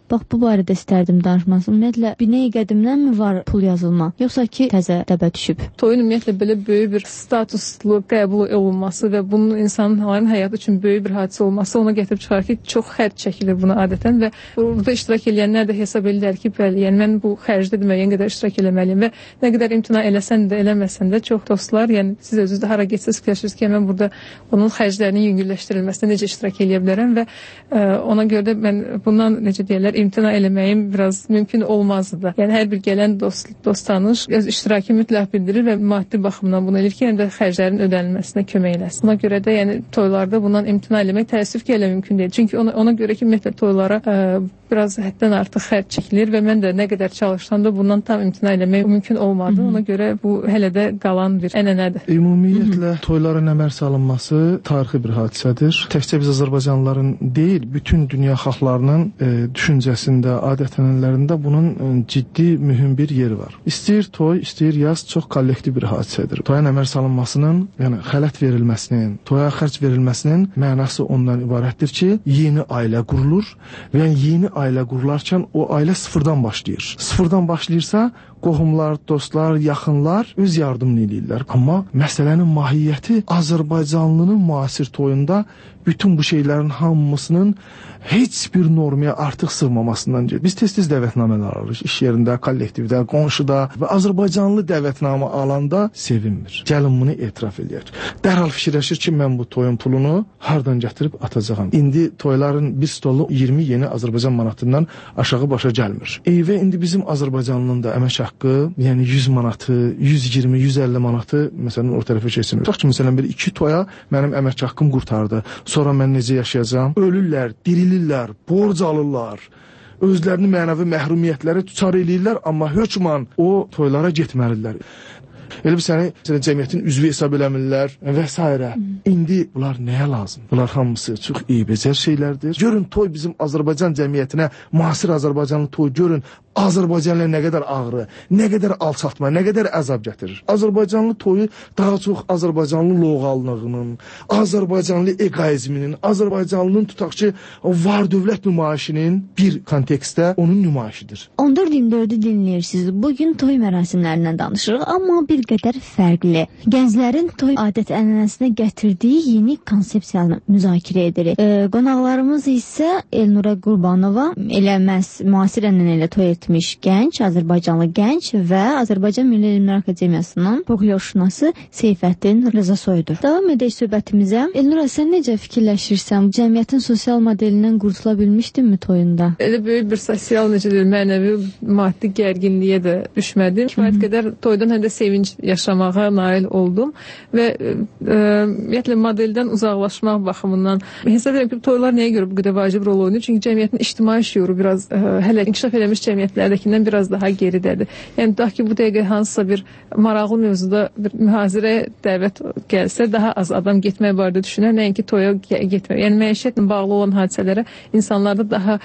Bax, bu barədə istərdim danışmasın. Ümumiyyətlə, binəyi qədimdənmi var pul yazılma, yoxsa ki, təzə dəbə düşüb? Toyun ümumiyyətlə belə böyük bir statuslu qəbul olunması və bunun insanların həyatı üçün böyük bir hadisə olması ona gətirib çıxar ki, çox xərc çəkilir buna adətən və burada iştirak edənlər də hesab edirlər ki, bəli, yəni mən bu xərcdə müəyyən qədər iştirak eləməliyim və nə qədər imtina eləsən də, eləməsən də çox dostlar, yəni siz özünüzdə hara getsəz fikirləşirsiniz ki, mən burada onun xərclərinin yüngülləşdirilməsində necə iştirak edə bilərəm və ona görə də mən bundan necə deyirlər, imtina eləməyim biraz mümkün olmazdı da. Yəni hər bir gələn dost tanış öz iştirakı mütləq bildirir və maddi baxımdan bunu edir ki, həm də xərclərin ödənilməsinə kömək eləsin. Ona görə də yəni toylarda bundan imtina eləmək təəssüf ki, elə mümkün deyil. Çünki ona görə ki, ümumiyyətlə toylara biraz həddən artıq xərc çəkilir və mən də nə qədər çalışsam da bundan tam imtina eləmək mümkün olmadı. Ona görə bu hələ də qalan bir ənənədir. Ümumiyyətlə toyların əməl salınması tarixi bir hadisədir. Təkcə biz Azərbaycanlıların deyil, bütün dünya xalqlarının düşüncəsində, adət-ənənələrində bunun ciddi, mühüm bir yeri var. İstəyir toy, istəyir yaz çox kollektiv bir hadisədir. Toyun əməl salınmasının, yəni xələt verilməsinin, toya xərc verilməsinin mənası ondan ibarətdir ki, yeni ailə qurulur və yəni yeni ailə qurularkən o ailə sıfırdan başlayır. Sıfırdan başlayırsa qohumlar, dostlar, yaxınlar öz yardımını eləyirlər. Amma məsələnin mahiyyəti Azərbaycanlının müasir toyunda bütün bu şeylərin hamısının heç bir normaya artıq sığmamasından gedir. Biz tez-tez dəvətnamələr alırıq. İş yerində, kollektivdə, qonşuda və Azərbaycanlı dəvətnamə alanda sevinmir. Gəlin bunu etiraf eləyək. Dərhal fikirləşir ki, mən bu toyun pulunu hardan gətirib atacağam. İndi toyların bir stolu 20 yeni Azərbaycan manatından aşağı başa gəlmir. Və indi bizim Azərbaycanlının da əmək haqqı, yəni 100 manatı, 120, 150 manatı məsələn o tərəfə keçsin. Tutaq ki, məsələn bir iki toya mənim əmək haqqım qurtardı. Sonra mən necə yaşayacağam? Ölürlər, dirilirlər, borc alırlar. Özlərini mənəvi məhrumiyyətlərə düçar eləyirlər, amma hökmən o toylara getməlidirlər. Elə bir səni cəmiyyətin üzvü hesab eləmirlər və s. İndi bunlar nəyə lazım? Bunlar hamısı çox eybəcər şeylərdir. Görün toy bizim Azərbaycan cəmiyyətinə, müasir Azərbaycanlı toy görün. Azərbaycanlı nə qədər ağrı, nə qədər alçaltma, nə qədər əzab gətirir. Azərbaycanlı toyu daha çox Azərbaycanlı loğallığının, Azərbaycanlı egoizminin, Azərbaycanlının tutaq ki, var dövlət nümayişinin bir kontekstdə onun nümayişidir. 14-24-ü dinləyirsiniz. Bugün toy mərasimlərindən danışırıq, amma bir qədər fərqli. Gənclərin toy adət-ənənəsinə gətirdiyi yeni konsepsiyanı müzakirə edirik. Qonaqlarımız isə Elnura Qurbanova, elə məhz müasir ənənə ilə toy etmiş gənc, Azərbaycanlı gənc və Azərbaycan Milli Elmlər Akademiyasının folklorşünası Seyfəddin Rızasoydur. Davam edək söhbətimizə. Elnura, sən necə fikirləşirsən? Cəmiyyətin sosial modelindən qurtula bilmişdinmi toyunda? Elə böyük bir sosial, necə deyil, mənəvi, maddi gərginliyə də düşmədim. Kifayət qədər toydan həm də sevinç yaşamağa nail oldum və ümumiyyətlə modeldən uzaqlaşmaq baxımından hesab edirəm ki, toylar nəyə görə bu qədər vacib rol oynayır? Çünki cəmiyyətin ictimai şüuru biraz hələ inkişaf eləmiş cəmiyyətlərdəkindən biraz daha geridədir. Yəni tutaq ki, bu dəqiqə hansısa bir maraqlı mövzuda bir mühazirəyə dəvət gəlsə, daha az adam getmək barədə düşünər, nəinki toya getmək. Yəni məişətlə bağlı olan hadisələrə insanlarda daha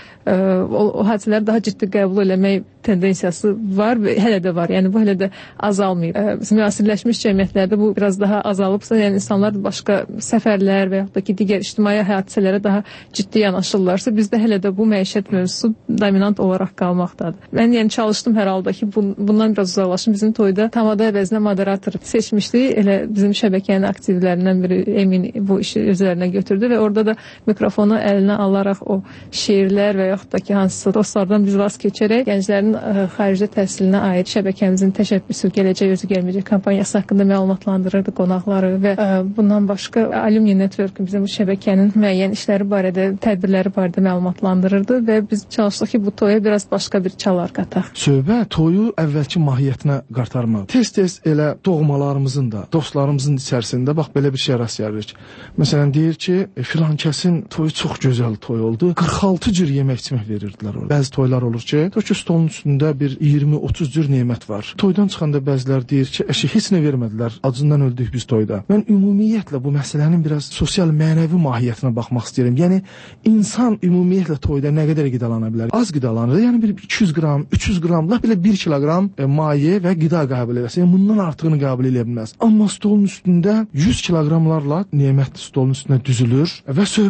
o hadisələri daha ciddi qəbul eləmək tendensiyası var və hələ də var. Yəni bu hələ də azalmayıb. Müasirləşmiş cəmiyyətlərdə bu biraz daha azalıbsa, yəni insanlar başqa səfərlər və yaxud da ki, digər ictimai hadisələrə daha ciddi yanaşırlarsa, bizdə hələ də bu məişət mövzusu dominant olaraq qalmaqdadır. Mən yəni çalışdım hər halda ki, bundan biraz uzaqlaşım. Bizim toyda tamada əvəzinə moderator seçmişdik. Elə bizim şəbəkənin aktivlərindən biri Emin bu işi özlərinə götürdü və orada da mikrofonu əlinə alaraq o şeirlər və yaxud da ki, hansısa dostlardan biz vaz keçərək gənclərin xaricdə təhsilinə aid şəbəkəmizin təşəbbüsü, gələcək özü gəlməyəcək kampaniyası haqqında məlumatlandırırdı qonaqları və bundan başqa Alumni Network bizim bu şəbəkənin müəyyən işləri barədə, tədbirləri barədə məlumatlandırırdı və biz çalışdıq ki, bu toya biraz başqa bir çalar qataq. Söhbət toyu əvvəlki mahiyyətinə qaytarmaq. Tez-tez elə doğmalarımızın da, dostlarımızın içərisində bax belə bir şey rast gəlirik. Məsələn deyir ki, filan kəsin toyu çox gözəl toy oldu. 46 cür yemək-içmək verirdilər orada. Bəzi toylar olur ki, stolun üstündə bir 20-30 cür nemət var. Toydan çıxanda bəzilər deyir ki, heç nə vermədilər, acından öldük biz toyda. Mən ümumiyyətlə bu məsələnin biraz sosial mənəvi mahiyyətinə baxmaq istəyirəm. Yəni insan ümumiyyətlə toyda nə qədər qidalana bilər? Az qidalanır. Yəni bir 200 qram, 300 qram, lap belə 1 kiloqram maye və qida qəbul eləsə, yəni bundan artığını qəbul eləyə bilməz. Amma stolun üstündə 100 kiloqramlarla nemət stolun üstünə düzülür və söhbət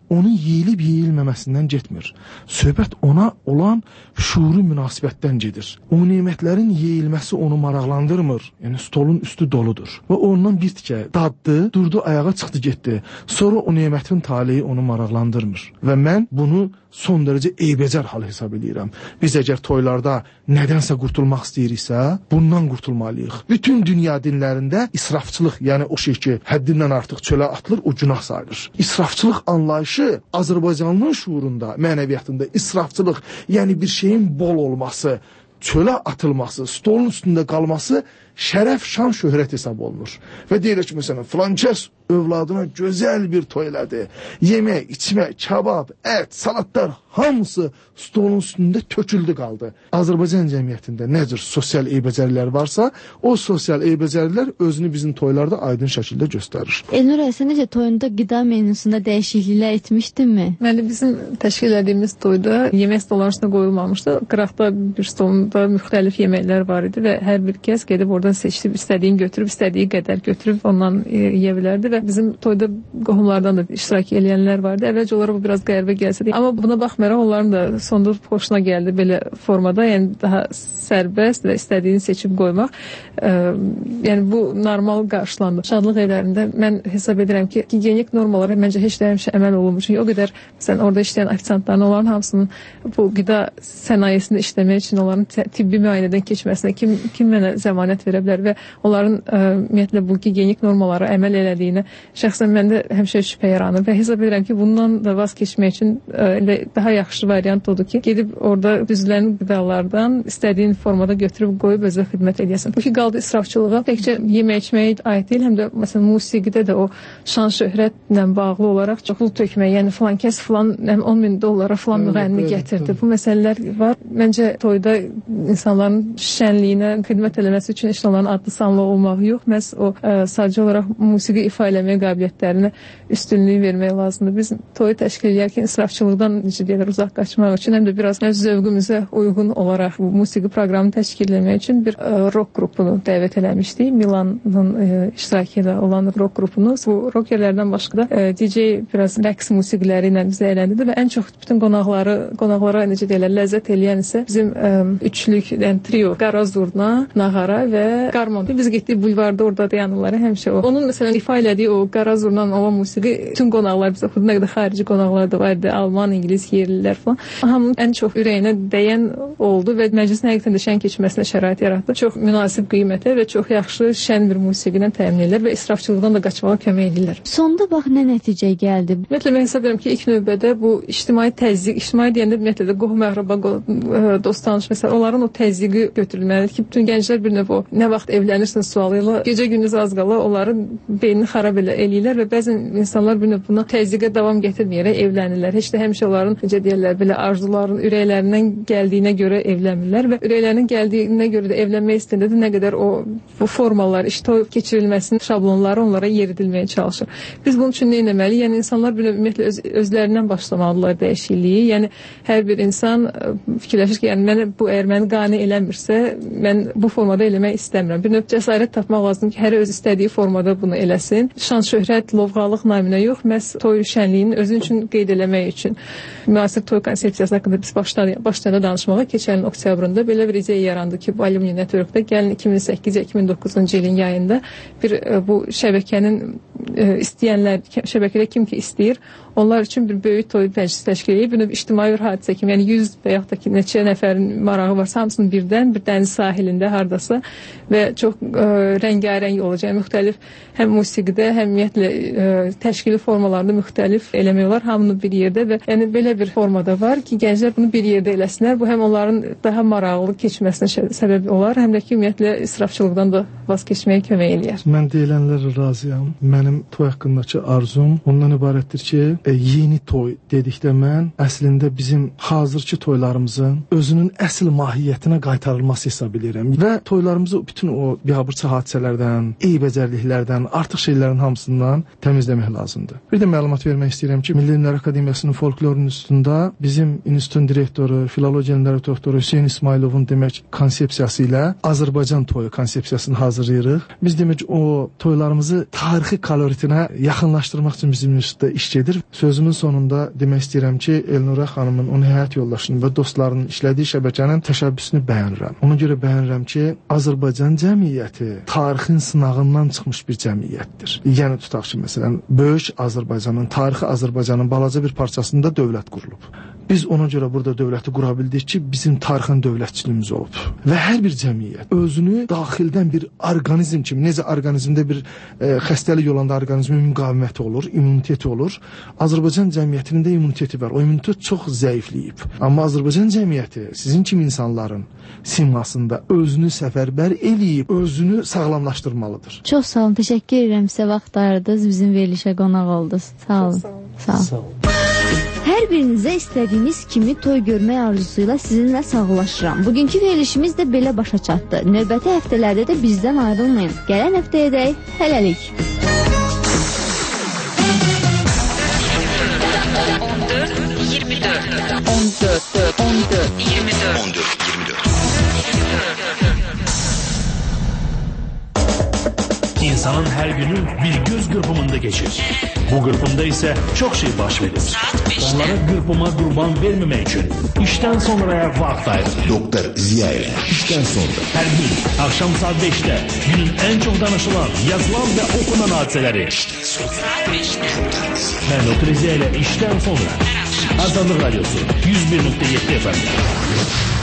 onun yeyilib yeyilməməsindən getmir. Söhbət ona olan şuuri münasibətdən gedir. O nemətlərin yeyilməsi onu maraqlandırmır. Yəni stolun üstü doludur. Və ondan bir tikə daddı, durdu, ayağa çıxdı, getdi. Sonra o nemətin taleyi onu maraqlandırmır. Və mən bunu son dərəcə eybəcər hal hesab edirəm. Biz əgər toylarda nədənsə qurtulmaq istəyiriksə, bundan qurtulmalıyıq. Bütün dünya dinlərində israfçılıq, yəni o şey ki, həddindən artıq çölə atılır, o günah sayılır. İsrafçılıq anlayışı Azərbaycanlının şuurunda, mənəviyyatında israfçılıq, yəni bir şeyin bol olması, çölə atılması, stolun üstündə qalması şərəf, şan, şöhrət hesab olunur. Və deyilir ki, məsələn, filan kəs övladına gözəl bir toy elədi. Yemək, içmək, kabab, ət, salatlar hamısı stolun üstündə töküldü qaldı. Azərbaycan cəmiyyətində nə cür sosial eybəcərlər varsa, o sosial eybəcərlər özünü bizim toylarda aydın şəkildə göstərir. Elnur, sən necə toyunda qida menusunda dəyişikliklər etmişdinmi? Məli, bizim təşkil etdiyimiz toyda yemək stolların üstünə qoyulmamışdı. Qıraqda bir stolunda müxtəlif yeməklər var idi və hər bir kəs gedib oradan seçib, istədiyini götürüb, istədiyi qədər götürüb ondan yeyə bilərdi və bizim toyda qohumlardan da iştirak edənlər vardı. Əvvəlcə onlara bu biraz qəribə gəlsə də, amma buna baxmayaraq onların da sonda xoşuna gəldi belə formada, yəni daha sərbəst və istədiyini seçib qoymaq. Yəni bu normal qarşılandı. Şadlıq evlərində mən hesab edirəm ki, gigiyenik normalara məncə heç də həmişə əməl olunmur. Çünki o qədər məsələn orada işləyən ofisiantların, onların hamısının bu qida sənayesində işləmək üçün onların tibbi müayinədən keçməsinə kim mənə zəmanət verə bilər və onların ümumiyyətlə bu gigiyenik normalara əməl elədiyinə şəxsən məndə həmişə şübhə yaranır və hesab edirəm ki, bundan da vaz keçmək üçün daha yaxşı variant odur ki, gedib orada düzülən qidalardan istədiyin formada götürüb qoyub özə xidmət edəsən. Bu ki, qaldı israfçılığa. Təkcə yemək içməyə aid deyil, həm də məsələn musiqidə də o şan şöhrətlə bağlı olaraq çox pul tökmək, yəni filan kəs filan $10,000 filan müğənni gətirdi. Bu məsələlər var. Məncə toyda insanların şənliyinə xidmət eləməsi üçün onların adlı sanlı olmağı yox, məhz o sadəcə olaraq musiqi ifa eləmək qabiliyyətlərinə üstünlük vermək lazımdır. Biz toyu təşkil edərkən israfçılıqdan necə deyirlər, uzaq qaçmaq üçün, həm də biraz öz zövqümüzə uyğun olaraq bu musiqi proqramını təşkil etmək üçün bir rock qrupunu dəvət eləmişdik. Milanın iştirakı ilə olan rock qrupunu. Bu rockerlərdən başqa da DJ biraz rəqs musiqiləri ilə bizə əyləndirdi və ən çox bütün qonaqlara necə deyirlər, ləzzət eləyən isə bizim üçlük, yəni trio, qara zurna, nağara və qarmon. Biz getdik bulvarda, orada dayanırlar həmişə o. Onun məsələn ifa elədiyi o qara zurnan olan musiqi bütün qonaqlar bizə xuddi nə qədər xarici qonaqlar da vardı, alman, ingilis, yerlilər falan. Hamının ən çox ürəyinə dəyən oldu və məclisin həqiqətən də şən keçməsinə şərait yaratdı. Çox münasib qiymətə və çox yaxşı şən bir musiqi ilə təmin edirlər və israfçılıqdan da qaçmağa kömək edirlər. Sonda bax nə nəticə gəldi? Ümumiyyətlə mən hesab edirəm ki, ilk növbədə bu ictimai təzyiq, ictimai deyəndə ümumiyyətlə də qohum-əqrəba, dost-tanış məsələn, onların o təzyiqi götürülməlidir ki, bütün gənclər bir növ o nə vaxt evlənirsən sualı ilə gecə-gündüz az qala onların beynini xarab eləyirlər və bəzən insanlar bir növ buna təzyiqə davam gətirməyərək evlənirlər. Heç də həmişə onların necə deyirlər, belə arzuların ürəklərindən gəldiyinə görə evlənmirlər və ürəklərinin gəldiyinə görə də evlənmək istəyəndə də nə qədər bu formalar, toy keçirilməsinin şablonları onlara yeridilməyə çalışır. Biz bunun üçün nə etməliyik? Yəni insanlar bir növ ümumiyyətlə özlərindən başlamalılar dəyişikliyi. Yəni hər bir insan fikirləşir ki, yəni əgər məni qane eləmirsə, mən bu formada eləmək istəmirəm. Bir növ cəsarət tapmaq lazımdır ki, hər öz istədiyi formada bunu eləsin. Şan, şöhrət, lovğalıq naminə yox, məhz toy şənliyinin özün üçün qeyd eləmək üçün. Müasir toy konsepsiyası haqqında biz başlayanda danışmağa keçən oktyabrında belə bir ideya yarandı ki, bu Alumni Network'da gəlin 2008-2009-cu ilin yayında bir bu şəbəkənin istəyənlər, şəbəkədə kim ki istəyir, onlar üçün bir böyük toy məclisi təşkil edib, bir ictimai bir hadisə kimi, yəni 100 və yaxud da ki, neçə nəfərin marağı varsa, hamısının birdən bir dəniz sahilində hardasa və çox rəngarəng olacaq. Yəni, müxtəlif həm musiqidə, həm ümumiyyətlə təşkili formalarında müxtəlif eləmək olar, hamını bir yerdə və yəni belə bir formada var ki, gənclər bunu bir yerdə eləsinlər. Bu həm onların daha maraqlı keçməsinə səbəb olar, həm də ki, ümumiyyətlə israfçılıqdan da vaz keçməyə kömək eləyər. Mən deyilənlərə razıyam. Mənim toy haqqındakı arzum ondan ibarətdir ki, yeni toy dedikdə mən əslində bizim hazırki toylarımızın özünün əsl mahiyyətinə qaytarılması hesab edirəm və toylarımızı bütün o biabırçı hadisələrdən, eybəcərliklərdən, artıq şeylərin hamısından təmizləmək lazımdır. Bir də məlumat vermək istəyirəm ki, Milli Elmlər Akademiyasının folklor institutunda bizim institutun direktoru, filologiya elmləri doktoru Hüseyn İsmayılovun demək konsepsiyası ilə Azərbaycan toyu konsepsiyasını hazırlayırıq. Biz demək o toylarımızı tarixi koloritinə yaxınlaşdırmaq üçün bizim institutda iş gedir. Sözümün sonunda demək istəyirəm ki, Elnura xanımın, onun həyat yoldaşının və dostlarının işlədiyi şəbəkənin təşəbbüsünü bəyənirəm. Ona görə bəyənirəm ki, Azərbaycan cəmiyyəti tarixin sınağından çıxmış bir cəmiyyətdir. Yəni tutaq ki, məsələn, böyük Azərbaycanın, tarixi Azərbaycanın balaca bir parçasında dövlət qurulub. Biz ona görə burada dövləti qura bildik ki, bizim tarixən dövlətçiliyimiz olub. Və hər bir cəmiyyət özünü daxildən bir orqanizm kimi, necə orqanizmdə bir xəstəlik olanda orqanizmin müqaviməti olur, immuniteti olur. Azərbaycan cəmiyyətinin də immuniteti var. O immunitet çox zəifləyib. Amma Azərbaycan cəmiyyəti sizin kimi insanların simasında özünü səfərbər eləyib, özünü sağlamlaşdırmalıdır. Çox sağ olun, təşəkkür edirəm sizə vaxt ayırdınız, bizim verilişə qonaq oldunuz. Sağ olun. Sağ olun. Hər birinizə istədiyiniz kimi toy görmək arzusuyla sizinlə sağollaşıram. Bugünkü verilişimiz də belə başa çatdı. Növbəti həftələrdə də bizdən ayrılmayın. Gələn həftəyə dək hələlik. 14-24 İnsanın her günü bir göz qırpımında geçir. Bu qırpımda ise çok şey baş verir. Onlara qırpıma qurban vermemek için işten sonraya vaxt ayırır. Doktor Ziyaev işten sonra. Her gün akşam saat 5'te günün en çok danışılan, yazılan ve okunan hadiseleri. Ben Doktor Ziyaev ile işten sonra. Azadlık Radyosu 101.7 FM.